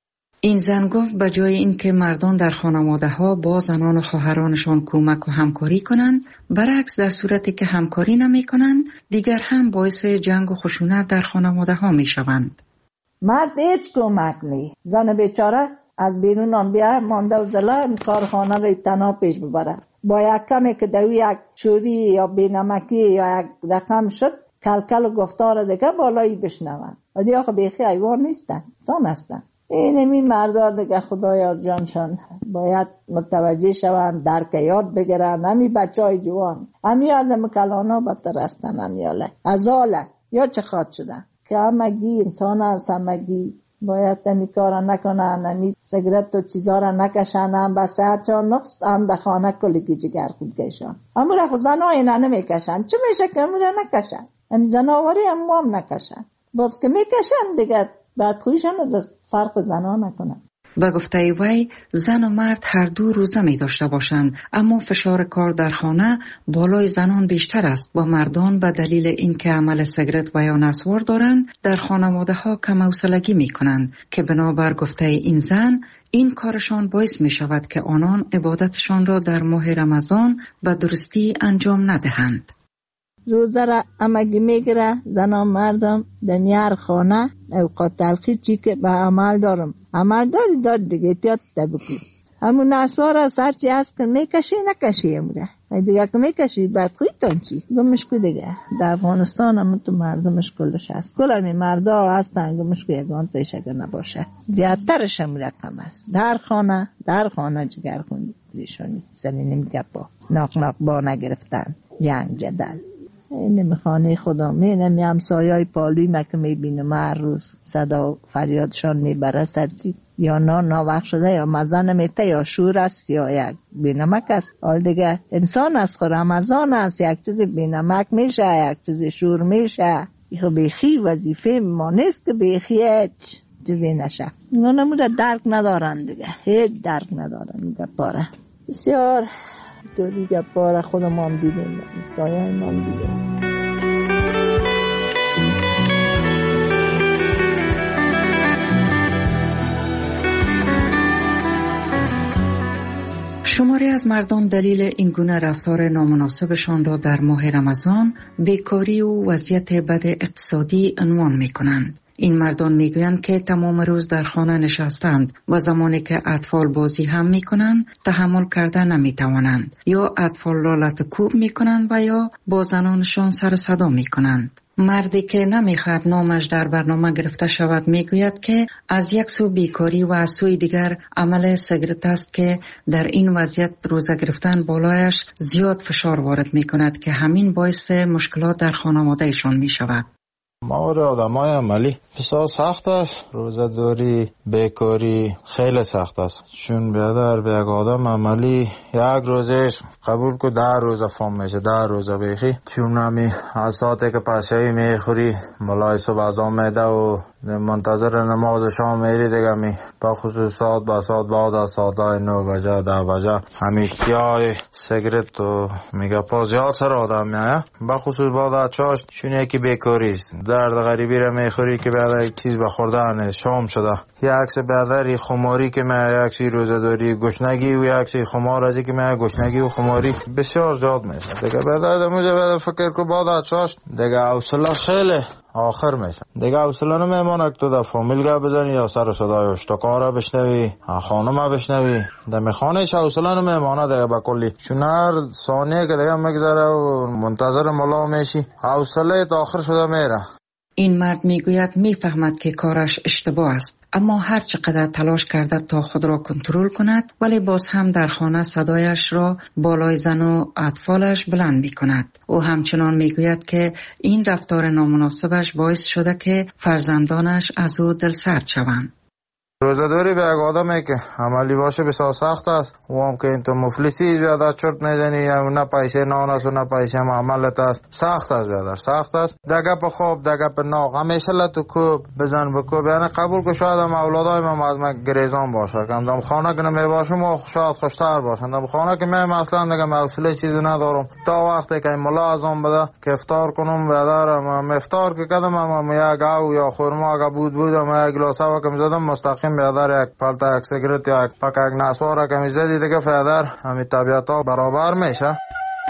این زن گفت به جای اینکه مردان در خانواده ها با زنان و خواهرانشان کمک و همکاری کنند، برعکس در صورتی که همکاری نمی کنند دیگر هم باعث جنگ و خشونت در خانواده ها می شوند. مرد هیچ کمک نی، زن بیچاره از بیرون هم بیا مانده و زلا کارخانه رو تنها پیش ببره. با یک کمی که دوی یک چوری یا بینمکی یا یک رقم شد کلکل و گفتار دیگه بالایی بشنون. ولی آخه بیخی ایوان نیستن، زن هستن. این مردار دیگه خدایا جانشان باید متوجه شوند، درک یاد بگیرن. همی بچه های جوان همی آدم کلانا بدتر هستن، همی ازاله یا چه خواد شدن که همگی انسان هست، همگی باید همی کارا نکنن، همی سیگرت و چیزا را نکشن، هم به صحتشان نقص، هم در خانه کلگی جگر خود کشن. اما را خود زنها اینا نمیکشن. چه میشه که امو را نکشن؟ هم زناواری هم نکشن. باز که میکشن دیگه بعد خویشان فرق زنها نکنن. و گفته وی زن و مرد هر دو روزه می داشته باشند، اما فشار کار در خانه بالای زنان بیشتر است و مردان به دلیل اینکه عمل سیگرت و یا نسوار دارند در خانواده ها کم حوصلگی می کنند که بنابر گفته این زن این کارشان باعث می شود که آنان عبادتشان را در ماه رمضان به درستی انجام ندهند. روزه را امگی میگیره زنان مردم دنیار خانه اوقات تلخی چی که به عمل دارم عمل دار دیگه احتیاط بکنی. همون نسوار سرچی هست که میکشی نکشی امره دیگه که میکشی بعد خویتان چی گمش کو دیگه. در افغانستان هم تو مردمش کلش هست کل همی مردا هستن گمش کو یگان تایش اگر نباشه زیادترش هم رقم هست. در خانه جگر خوندی پریشانی سنی نمیگه با ناق با نگرفتن جنگ جدل نمیخانه خدا مینم همسایه‌های پالوی مکه میبینم هر روز صدا فریادشان میبره سرچی یا ناوقت شده یا مزه نمیته یا شور است یا یک بینمک است. حال دیگه انسان است خود رمضان است یک چیزی بینمک میشه یک چیزی شور میشه. ایخو بیخی وظیفه ما نیست که بیخی هیچ چیزی نشه. اینا نموده درک ندارن دیگه هیچ درک ندارن گپاره بسیار دوری گپاره خودم هم دیدیم سایه هم دیدیم. شماری از مردم دلیل این گونه رفتار نامناسبشان را در ماه رمضان بیکاری و وضعیت بد اقتصادی عنوان می کنند. این مردان می گویند که تمام روز در خانه نشستند و زمانی که اطفال بازی هم می کنند تحمل کرده نمی توانند یا اطفال را لطکوب می کنند و یا با زنانشان سر صدا می کنند. مردی که نمیخواد نامش در برنامه گرفته شود میگوید که از یک سو بیکاری و از سوی دیگر عمل سیگارت است که در این وضعیت روزه گرفتن بالایش زیاد فشار وارد میکند که همین باعث مشکلات در خانوادهشان میشود. مور آدمای عملی بسیار سخت است. روزه داری بیکاری خیلی سخت است چون بیادر به یک آدم عملی یک روزش قبول که 10 روزه فهم میشه 10 روزه بیخی چون نمی از ساعتی که پشهی میخوری ملای صبح ازام میده و منتظر نماز شام میری دیگه می با خصوص ساعت با ساعت بعد از ساعت 9 بجه 10 بجه همیشتی های سیگرت و میگه پا زیاد سر آدم میایه با خصوص بعد از چاش چون یکی بیکاری است درد غریبی را میخوری که بعد یک چیز بخوردن شام شده یک عکس بعدری خماری که من یک چیز روزه داری گشنگی و یک چیز خمار ازی که من گشنگی و خماری بسیار زیاد میشه دیگه بعد موجه بعد فکر کو بعد از چاش دیگه حوصله خیلی آخر میشه دیگه حوصله نمیمونه که تو در فامیل بزنی یا سر صدای اشتکار بشنوی خانم بشنوی در خانهش حوصله نمیمونه دیگه با کلی چون هر ثانیه که دیگه میگذره و منتظر ملا میشی حوصله تا آخر شده میره. این مرد میگوید میفهمد که کارش اشتباه است اما هر چقدر تلاش کرده تا خود را کنترل کند ولی باز هم در خانه صدایش را بالای زن و اطفالش بلند می کند. او همچنان میگوید که این رفتار نامناسبش باعث شده که فرزندانش از او دلسرد شوند. روزه‌داری به یک آدمی که عملی باشه بسیار سخت است و هم که این تو مفلسی بیادر چرت میزنی یا نه پیسه نان است و نه پیسه معاملت است سخت است بیادر سخت است دگه په خوب دگه په ناق همیشه لتو کوب بزن بکوب یعنی قبول که شاید هم اولادای من از من گریزان باشه کم دم خانه که نمی باشم و شاید خوشتر باشن دم خانه که من اصلا دیگه حوصله چیزی ندارم تا وقتی که ملا ازم بده که افطار کنم بیادر من افطار که کردم من یک گاو یا خرما اگه بودم یک گلاس هوا که زدم مستقیم بیادر یک پالتا یک سیگرت یا یک پاک یک نسوار که میزدی دیگه بیادر همین طبیعت ها برابر میشه.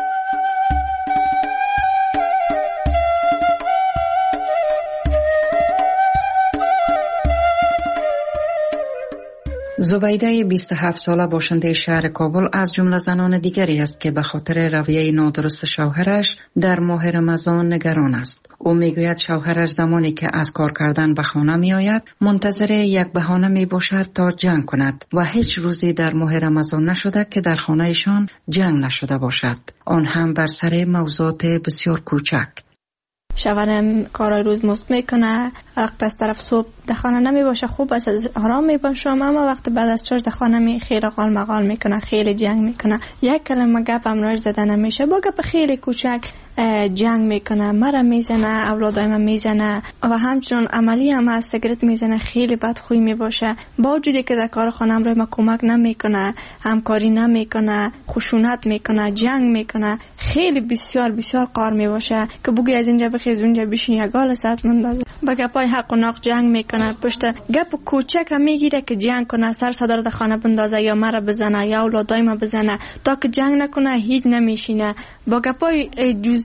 زبیده 27 ساله باشنده شهر کابل از جمله زنان دیگری است که به خاطر رویه نادرست شوهرش در ماه رمضان نگران است. او میگوید شوهرش زمانی که از کار کردن به خانه می آید منتظر یک بهانه می باشد تا جنگ کند و هیچ روزی در ماه رمضان نشده که در خانهشان جنگ نشده باشد، آن هم بر سر موضوعات بسیار کوچک. شوهرم کارای روز مزد میکنه، وقت از طرف صبح در خانه نمی باشه، خوب است آرام می باشم، اما وقت بعد از چش در خانه می خیلی قال مقال میکنه، خیلی جنگ میکنه، یک کلمه گپ هم راش زده نمیشه، با گپ خیلی کوچک جنگ میکنه، مرا میزنه، اولادای من میزنه و همچنان عملی هم از سیگرت میزنه، خیلی بدخوی میباشه. با وجودی که در کار خانم روی ما کمک نمیکنه، همکاری نمیکنه، خشونت میکنه، جنگ میکنه، خیلی بسیار بسیار قار میباشه که بگی از اینجا بخیز اونجا بشین یک گال سرت مندازه. با گپای حق و ناق جنگ میکنه، پشت گپ کوچک هم میگیره که جنگ کنه، سر صدر در خانه بندازه یا مرا بزنه یا اولادای ما بزنه، تا که جنگ نکنه هیچ نمیشینه. با گپای جز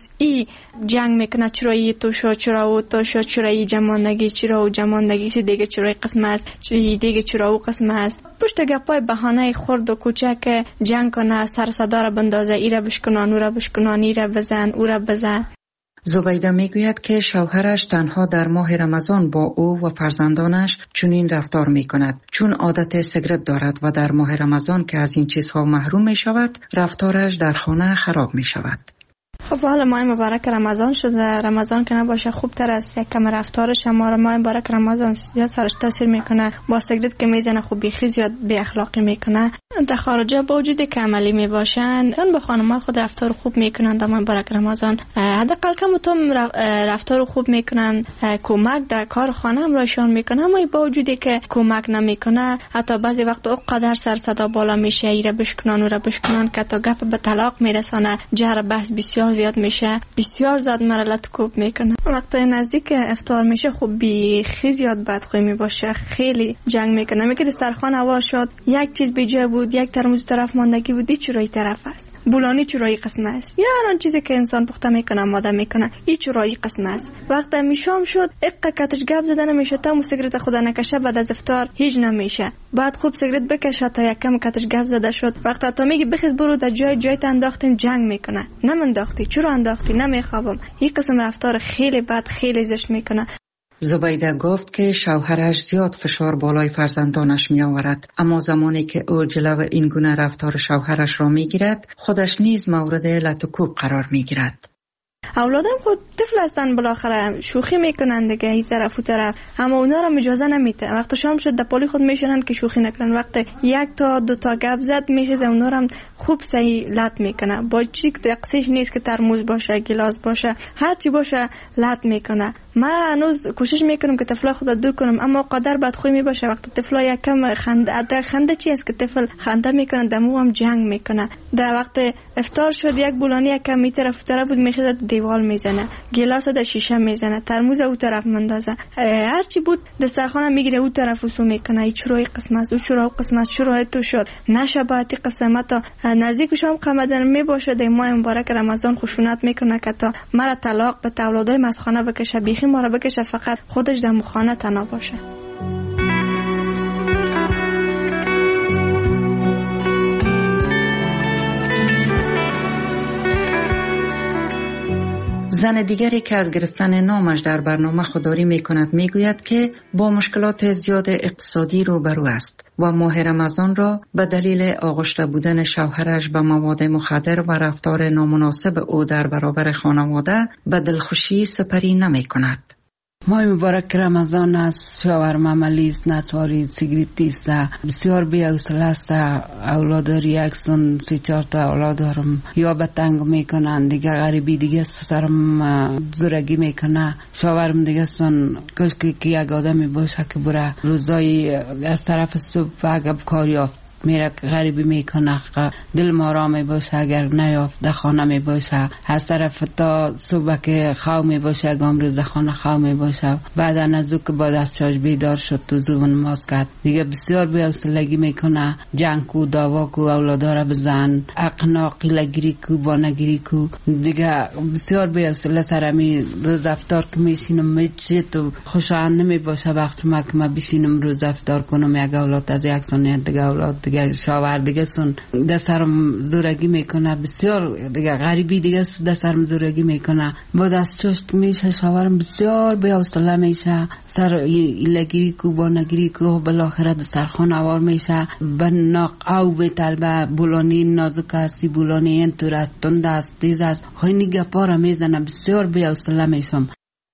روز ای جنگ میکنه چرایی تو شو چرا او تو شو چرایی جماندگی چرا و جماندگی سی دیگه چرای قسم است چی دیگه چرا او قسم است پشت گپای بهانه خرد و کوچک جنگ کنه سر صدا را بندازه ای را بشکنان او را بشکنان ای را بزن او را بزن. زبیده میگوید که شوهرش تنها در ماه رمضان با او و فرزندانش چنین رفتار میکند چون عادت سیگرت دارد و در ماه رمضان که از این چیزها محروم میشود رفتارش در خانه خراب میشود. خب حالا ماه مبارک رمضان شده، رمضان که نباشه خوب تر است یک کم رفتارش، اما ماه مبارک رمضان یا سرش تاثیر میکنه با سیگرت که میزنه خوب بیخی زیاد بی اخلاقی میکنه. در خارجه با وجودی که عملی میباشن اون با خانم‌ها خود رفتار خوب میکنن در ماه مبارک رمضان، حداقل کم تو رفتار خوب میکنن، کمک در کار خانه هم راشون میکنه، اما با وجودی که کمک نمیکنه حتی بعضی وقت اونقدر سر صدا بالا میشه ایره بشکنان و را بشکنان که تا گپ به طلاق میرسانه، جر بحث بسیار زیاد میشه، بسیار زیاد مرلت کوب میکنه. وقتی نزدیک افطار میشه خوب بیخی زیاد بدخوی میباشه، خیلی جنگ میکنه، میگه سرخان هوا شد یک چیز به جای بود، یک ترمز طرف ماندگی بود، چرایی طرف است، بولانی چرایی قسم است، یا هر آن چیزی که انسان پخته میکنه ماده میکنه این چرایی قسم است. وقتی میشام شد اقا کتش گپ زدن نمیشه، تا سیگرت خدا نکشه بعد از افطار هیچ نمیشه، بعد خوب سیگرت بکشه تا یکم کتش گپ زده شد، وقتی تا میگی بخیز برو در جای انداختین جنگ میکنه، نمنداختی چرا انداختی نمیخوابم، این قسم رفتار خیلی بد خیلی زشت میکنه. زبیده گفت که شوهرش زیاد فشار بالای فرزندانش می آورد، اما زمانی که او جلو این گونه رفتار شوهرش را می گیرد خودش نیز مورد لط و کوب قرار می گیرد. اولادم خود طفل هستن، بالاخره شوخی میکنن دیگه این طرف و طرف، اما اونا را اجازه نمیده. وقت شام شد در پالی خود میشنن که شوخی نکنن، وقت یک تا دو تا گپ زد میخیزه اونا را خوب صحیح لط میکنه، با چیک دقیقش نیست که ترموز باشه گلاس باشه هر چی باشه لط میکنه. من هنوز کوشش میکنم که طفلا خود دور کنم، اما قدر بدخوی میباشه وقت طفلا یکم خنده چی است که طفل خنده میکنه دمو هم جنگ میکنه. در وقت افطار شد یک بولانی یکم می طرف طرف بود میخیزه دیوال میزنه، گلاس در شیشه میزنه، ترموز او طرف مندازه، هر چی بود دسترخوان میگیره او طرف وسو میکنه. ای چرای قسم است، او چرا قسم است، چرا تو شد نشباتی قسمت نزدیک شام قمدن میباشه. در ماه مبارک رمضان خشونت میکنه که تا مرا طلاق به اولادای مسخانه بکشه، بیخی ما را بکشه، فقط خودش در مخانه تنها باشه. زن دیگری که از گرفتن نامش در برنامه خودداری می کند می گوید که با مشکلات زیاد اقتصادی روبرو است و ماه رمضان را به دلیل آغشته بودن شوهرش به مواد مخدر و رفتار نامناسب او در برابر خانواده به دلخوشی سپری نمی کند. ماه مبارک رمضان است، شوهرم عملی است، نسواری سیگریتی است، بسیار بی‌حوصله است. اولاد ریاکسون 3-4 تا اولاد دارم، یا به تنگ میکنن دیگه، غریبی دیگه سرم زورگی میکنه. شوهرم دیگه سن کاش که یک آدمی باشه که بره روزای از طرف صبح اگه کاری میره غریبی میکنه، دل ما را میباشه، اگر نیافت در خانه میباشه، از طرف تا صبح که خواه میباشه، اگه امروز در خانه خواه میباشه، بعد از که با دستشاش بیدار شد تو زبون ماست کرد دیگه، بسیار بی‌حوصلگی میکنه، جنگ کو داوا کو اولادا را بزن، اقناقی لگیری کو با نگیری کو دیگه، بسیار بی‌حوصله سرمی. روز افطار که میشینم میچه تو خوشایند نمیباشه وقت ما که ما بشینم روز افطار کنم، یک اولاد از یک سنیت دیگه اولاد دیگه شاور دیگه سن دسترم زورگی میکنه، بسیار دیگه غریبی دیگه دسترم زورگی میکنه، با دستش میشه شاورم بسیار بی‌حوصله میشه، سر ایلگیری کو با نگیری کو بالاخره دسترخوان آوار میشه، به ناق او به طلبه بولانی نازک هستی، بولانی این طور است، تند است، تیز است، خیلی گپا را میزنه، بسیار بی‌حوصله میشم.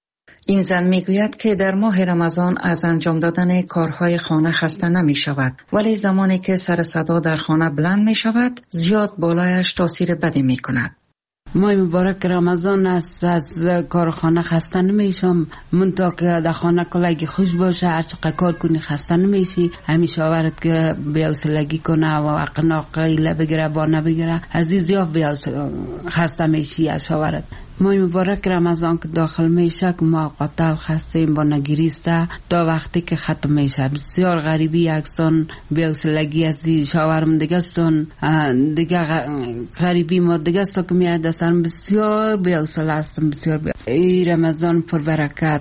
این زن میگوید که در ماه رمضان از انجام دادن کارهای خانه خسته نمی شود، ولی زمانی که سر صدا در خانه بلند می شود زیاد بالایش تاثیر بدی می کند. ماه مبارک رمضان است، از کار خانه خسته نمیشم، منطقه که در خانه کلگی خوش باشه، هر چقدر کار کنی خسته نمیشی. همیشه آورد که بی‌حوصلگی کنه و اقناق ایله بگیره با نبگیره، عزیز یا خسته میشی از شاورد ماه مبارک رمضان که داخل میشه که ما قتل هستیم با نگریسته تا وقتی که ختم میشه. بسیار غریبی یکسان بی‌حوصلگی از شاورم دیگه سن دیگه غریبی ما دیگه سو که میاد دستم بسیار بی‌حوصله هستم. بسیار ای رمضان پر برکت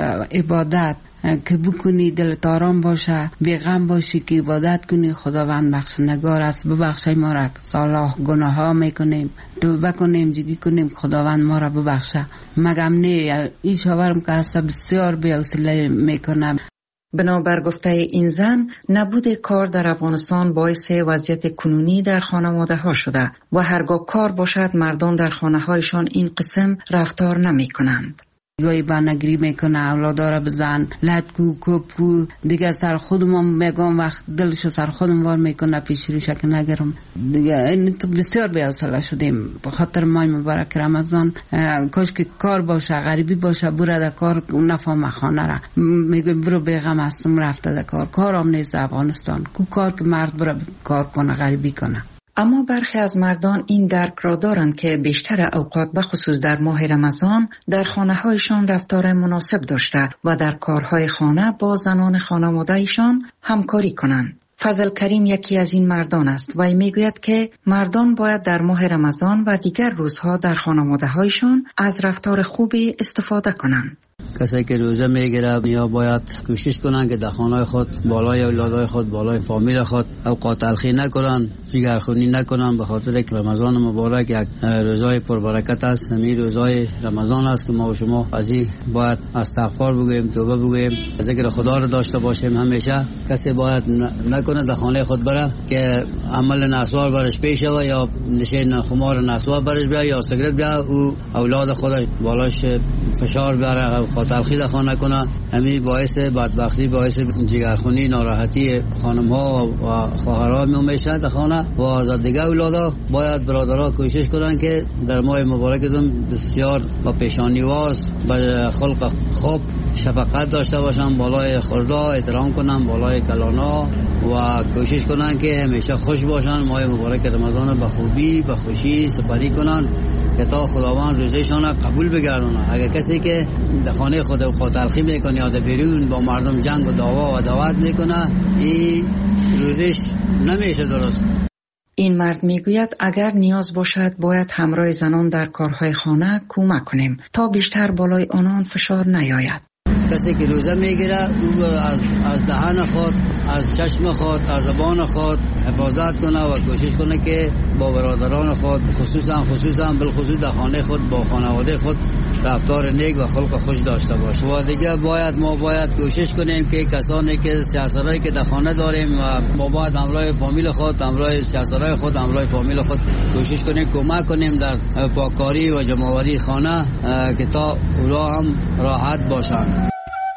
عبادت که بکنی دلت آرام باشه، بیغم باشی که عبادت کنی. خداوند بخشندگار است، ببخشای ما را صالح گناه ها میکنیم، توبه کنیم، جگی کنیم، خداوند ما را ببخشه. مگم نه این شاورم که هست بسیار بی‌حوصله میکنه. بنابر گفته این زن، نبود کار در افغانستان باعث وضعیت کنونی در خانواده ها شده و هرگاه کار باشد مردان در خانه هایشان این قسم رفتار نمی کنند. گاهی بانگری میکنه، اولادا را بزن، لدکو کپو دیگه سر خودم میگم وقت دلشو سر خودم وار میکنه پیش روشه که نگرم دیگه. بسیار بی‌حوصله شدیم به خاطر ماه مبارک رمضان. کاش که کار باشه، غریبی باشه، برو در کار نفهم خانه را میگم برو بیغم هستم رفته در کار. کارم نیست افغانستان کو کار که مرد برو کار کنه غریبی کنه. اما برخی از مردان این درک را دارند که بیشتر اوقات به خصوص در ماه رمضان در خانه هایشان رفتار مناسب داشته و در کارهای خانه با زنان خانواده ایشان همکاری کنند. فضل کریم یکی از این مردان است و میگوید که مردان باید در ماه رمضان و دیگر روزها در خانواده هایشان از رفتار خوبی استفاده کنند. کسی که روزه میگیره یا باید کوشش کنن که در خانه خود بالای اولادای خود، بالای فامیل خود اوقات تلخی نکنن، جگرخونی نکنن، به خاطر که رمضان مبارک یک روزای پربرکت است. همین روزای رمضان است که ما و شما از این باید استغفار بگویم، توبه بگویم، ذکر خدا را داشته باشیم. همیشه کسی باید نکنه در خانه خود بره که عمل نسوار برش پیش و یا نشین خمار نسوار برش بیا یا سیگرت بیا او اولاد خود بالاش فشار بیاره تلخی در خانه کنه. همین باعث بدبختی، باعث جگرخونی، ناراحتی خانم ها و خواهرها میشه در خانه و از دیگه اولادا. باید برادرها کوشش کنن که در ماه مبارکتون بسیار با پیشانیواز با خلق خوب شفقت داشته باشن، بالای خوردا احترام کنن، بالای کلانا و کوشش کنن که همیشه خوش باشن. ماه مبارک رمضان به خوبی به خوشی سپری کنن که تا خداوند روزشان قبول بگردونه. اگر کسی که در خانه خود او تلخی میکنه یا در بیرون با مردم جنگ و دعوا و دعوت میکنه، این روزش نمیشه درست. این مرد میگوید اگر نیاز باشد باید همراه زنان در کارهای خانه کمک کنیم تا بیشتر بالای آنان فشار نیاید. کسی که روزه میگیره او از دهان خود، از چشم خود، از زبان خود حفاظت کنه و کوشش کنه که با برادران خود خصوصا بالخصوص در خانه خود با خانواده خود رفتار نیک و خلق خوش داشته باشه. و دیگه ما باید کوشش کنیم که کسانی که سیاستایی که در خانه داریم و ما باید همراه فامیل خود، همراه سیاستای خود، همراه فامیل خود کوشش کنیم کمک کنیم در پاککاری و جمع‌آوری خانه که تا اونا هم راحت باشند.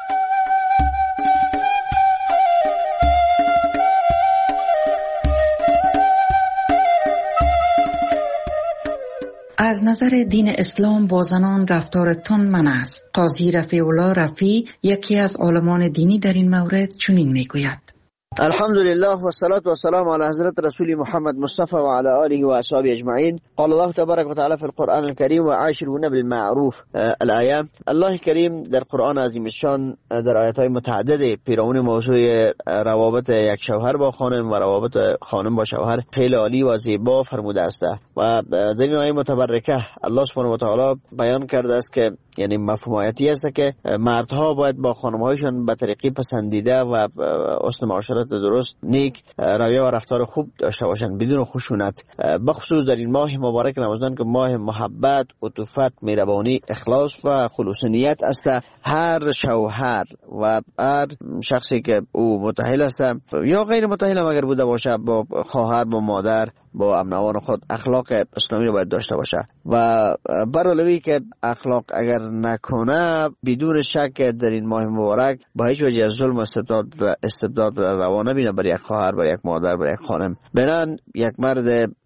از نظر دین اسلام با زنان رفتار تند منع است. قاضی رفیع الله رفیع یکی از عالمان دینی در این مورد چنین میگوید: الحمدلله والصلاة والسلام على حضرت رسول محمد مصطفى وعلى آله وأصحابه أجمعين. قال الله تبارك وتعالى في القرآن الكريم وعاشرون بالمعروف الآية. الله کریم در قرآن عظیم الشان در آیات‌های متعدد پیرامون موضوع روابط یک شوهر با خانم و روابط خانم با شوهر خیلی عالی و زیبا فرموده است و در این آیه متبرکه الله سبحانه و تعالی بیان کرده است که یعنی مفهوم آیاتی است که مردها باید با خانم‌هایشان به طریقی پسندیده و حسن معاشرت درست، نیک رویه و رفتار خوب داشته باشند بدون خشونت. بخصوص در این ماه مبارک رمضان که ماه محبت، عطوفت، مهربانی، اخلاص و خلوص نیت است، هر شوهر و هر شخصی که او متأهل است یا غیر متأهل اگر بوده باشه با خواهر، با مادر، با امنوان خود اخلاق اسلامی رو باید داشته باشه و برعلاوه که اخلاق اگر نکنه بدون شک در این ماه مبارک با هیچ وجه از ظلم و استبداد روا نبینه بر یک خواهر، بر یک مادر، بر یک خانم. بنان یک مرد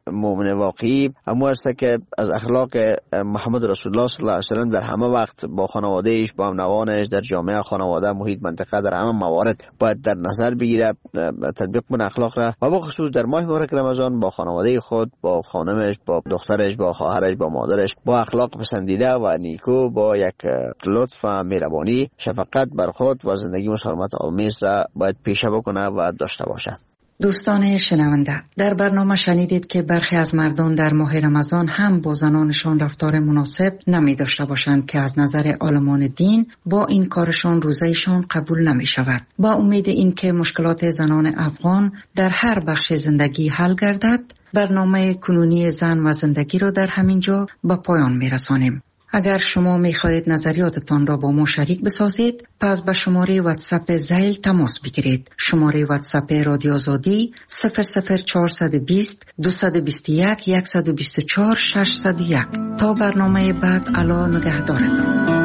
مؤمن واقعی اما است که از اخلاق محمد رسول الله صلی الله علیه و سلم در همه وقت با خانوادهش، با هم‌نوانش، در جامعه، خانواده، محیط، منطقه، در همه موارد باید در نظر بگیره، تطبیق کنه اخلاق را و با خصوص در ماه مبارک رمضان با خانواده خود، با خانمش، با دخترش، با خواهرش، با مادرش با اخلاق پسندیده و نیکو، با یک لطف و مهربانی، شفقت بر خود و زندگی مسالمت آمیز را باید پیشه بکنه و داشته باشه. دوستان شنونده، در برنامه شنیدید که برخی از مردان در ماه رمضان هم با زنانشان رفتار مناسب نمی داشته باشند که از نظر عالمان دین با این کارشان روزهشان قبول نمی شود. با امید این که مشکلات زنان افغان در هر بخش زندگی حل گردد، برنامه کنونی زن و زندگی را در همین جا به پایان می رسانیم. اگر شما می خواهید نظریاتتان را با ما شریک بسازید، پس به شماره واتساپ ذیل تماس بگیرید. شماره واتساپ رادیو آزادی 00420 221 124 601. تا برنامه بعد، الا نگهدارتان.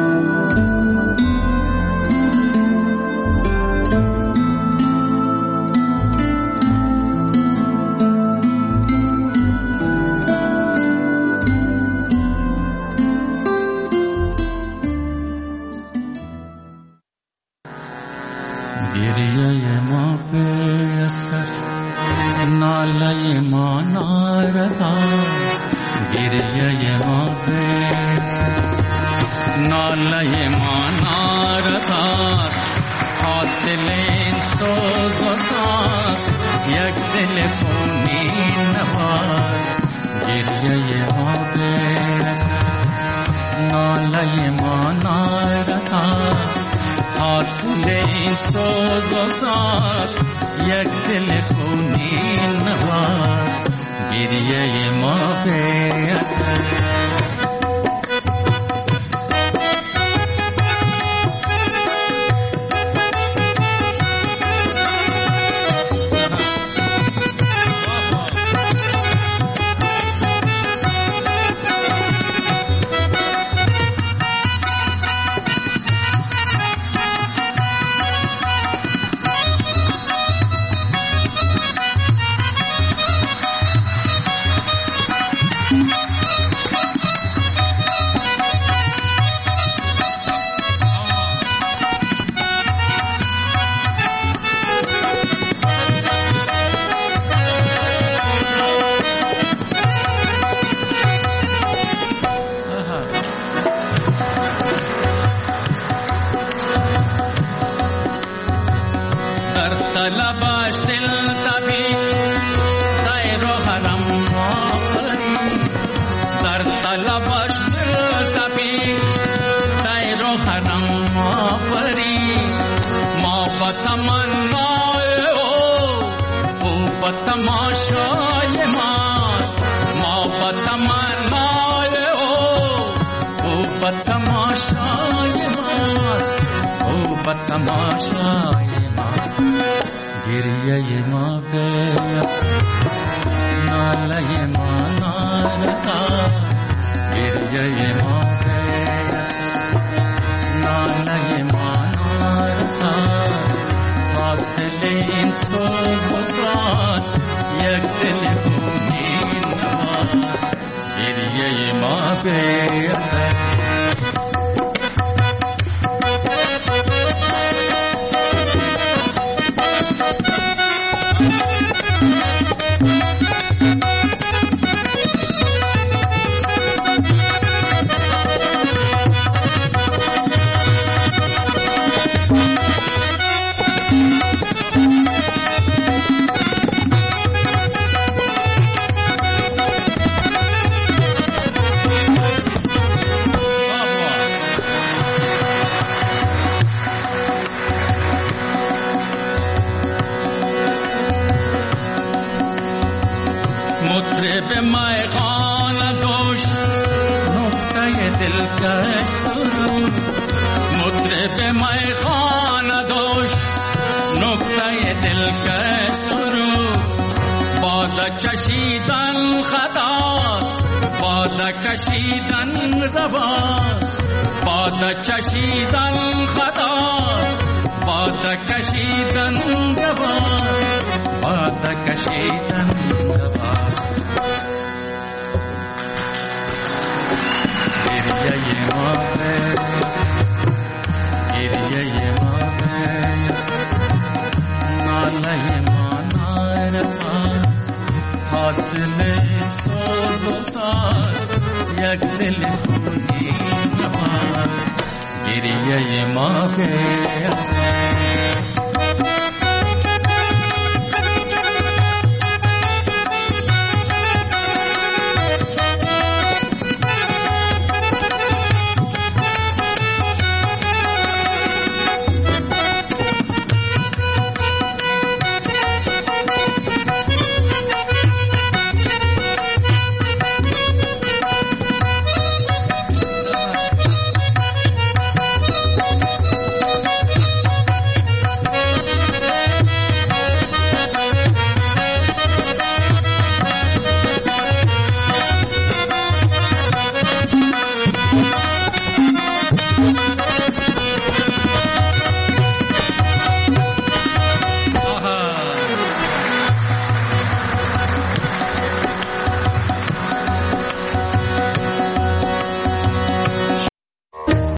گریه ما به اثر ناله ما نارضا، گریه ما به اثر ناله ما نارضا، حاصل این سوز و ساز یک دل خونی نواز. گریه ما به اثر ناله ما نارضا، حاصل این سوز و ساز یک دل خونی نواز. گریه ما به اثر گریه ما به ناله ما نارضا، گریه ما به ناله ما نارضا، حاصل این سوز و ساز یک دل خونی نواز. گریه ما به کشیدن خطاست، باد کشیدن رواست، باد کشیدن خطاست، باد کشیدن رواست، باد کشیدن رواست. گریه ما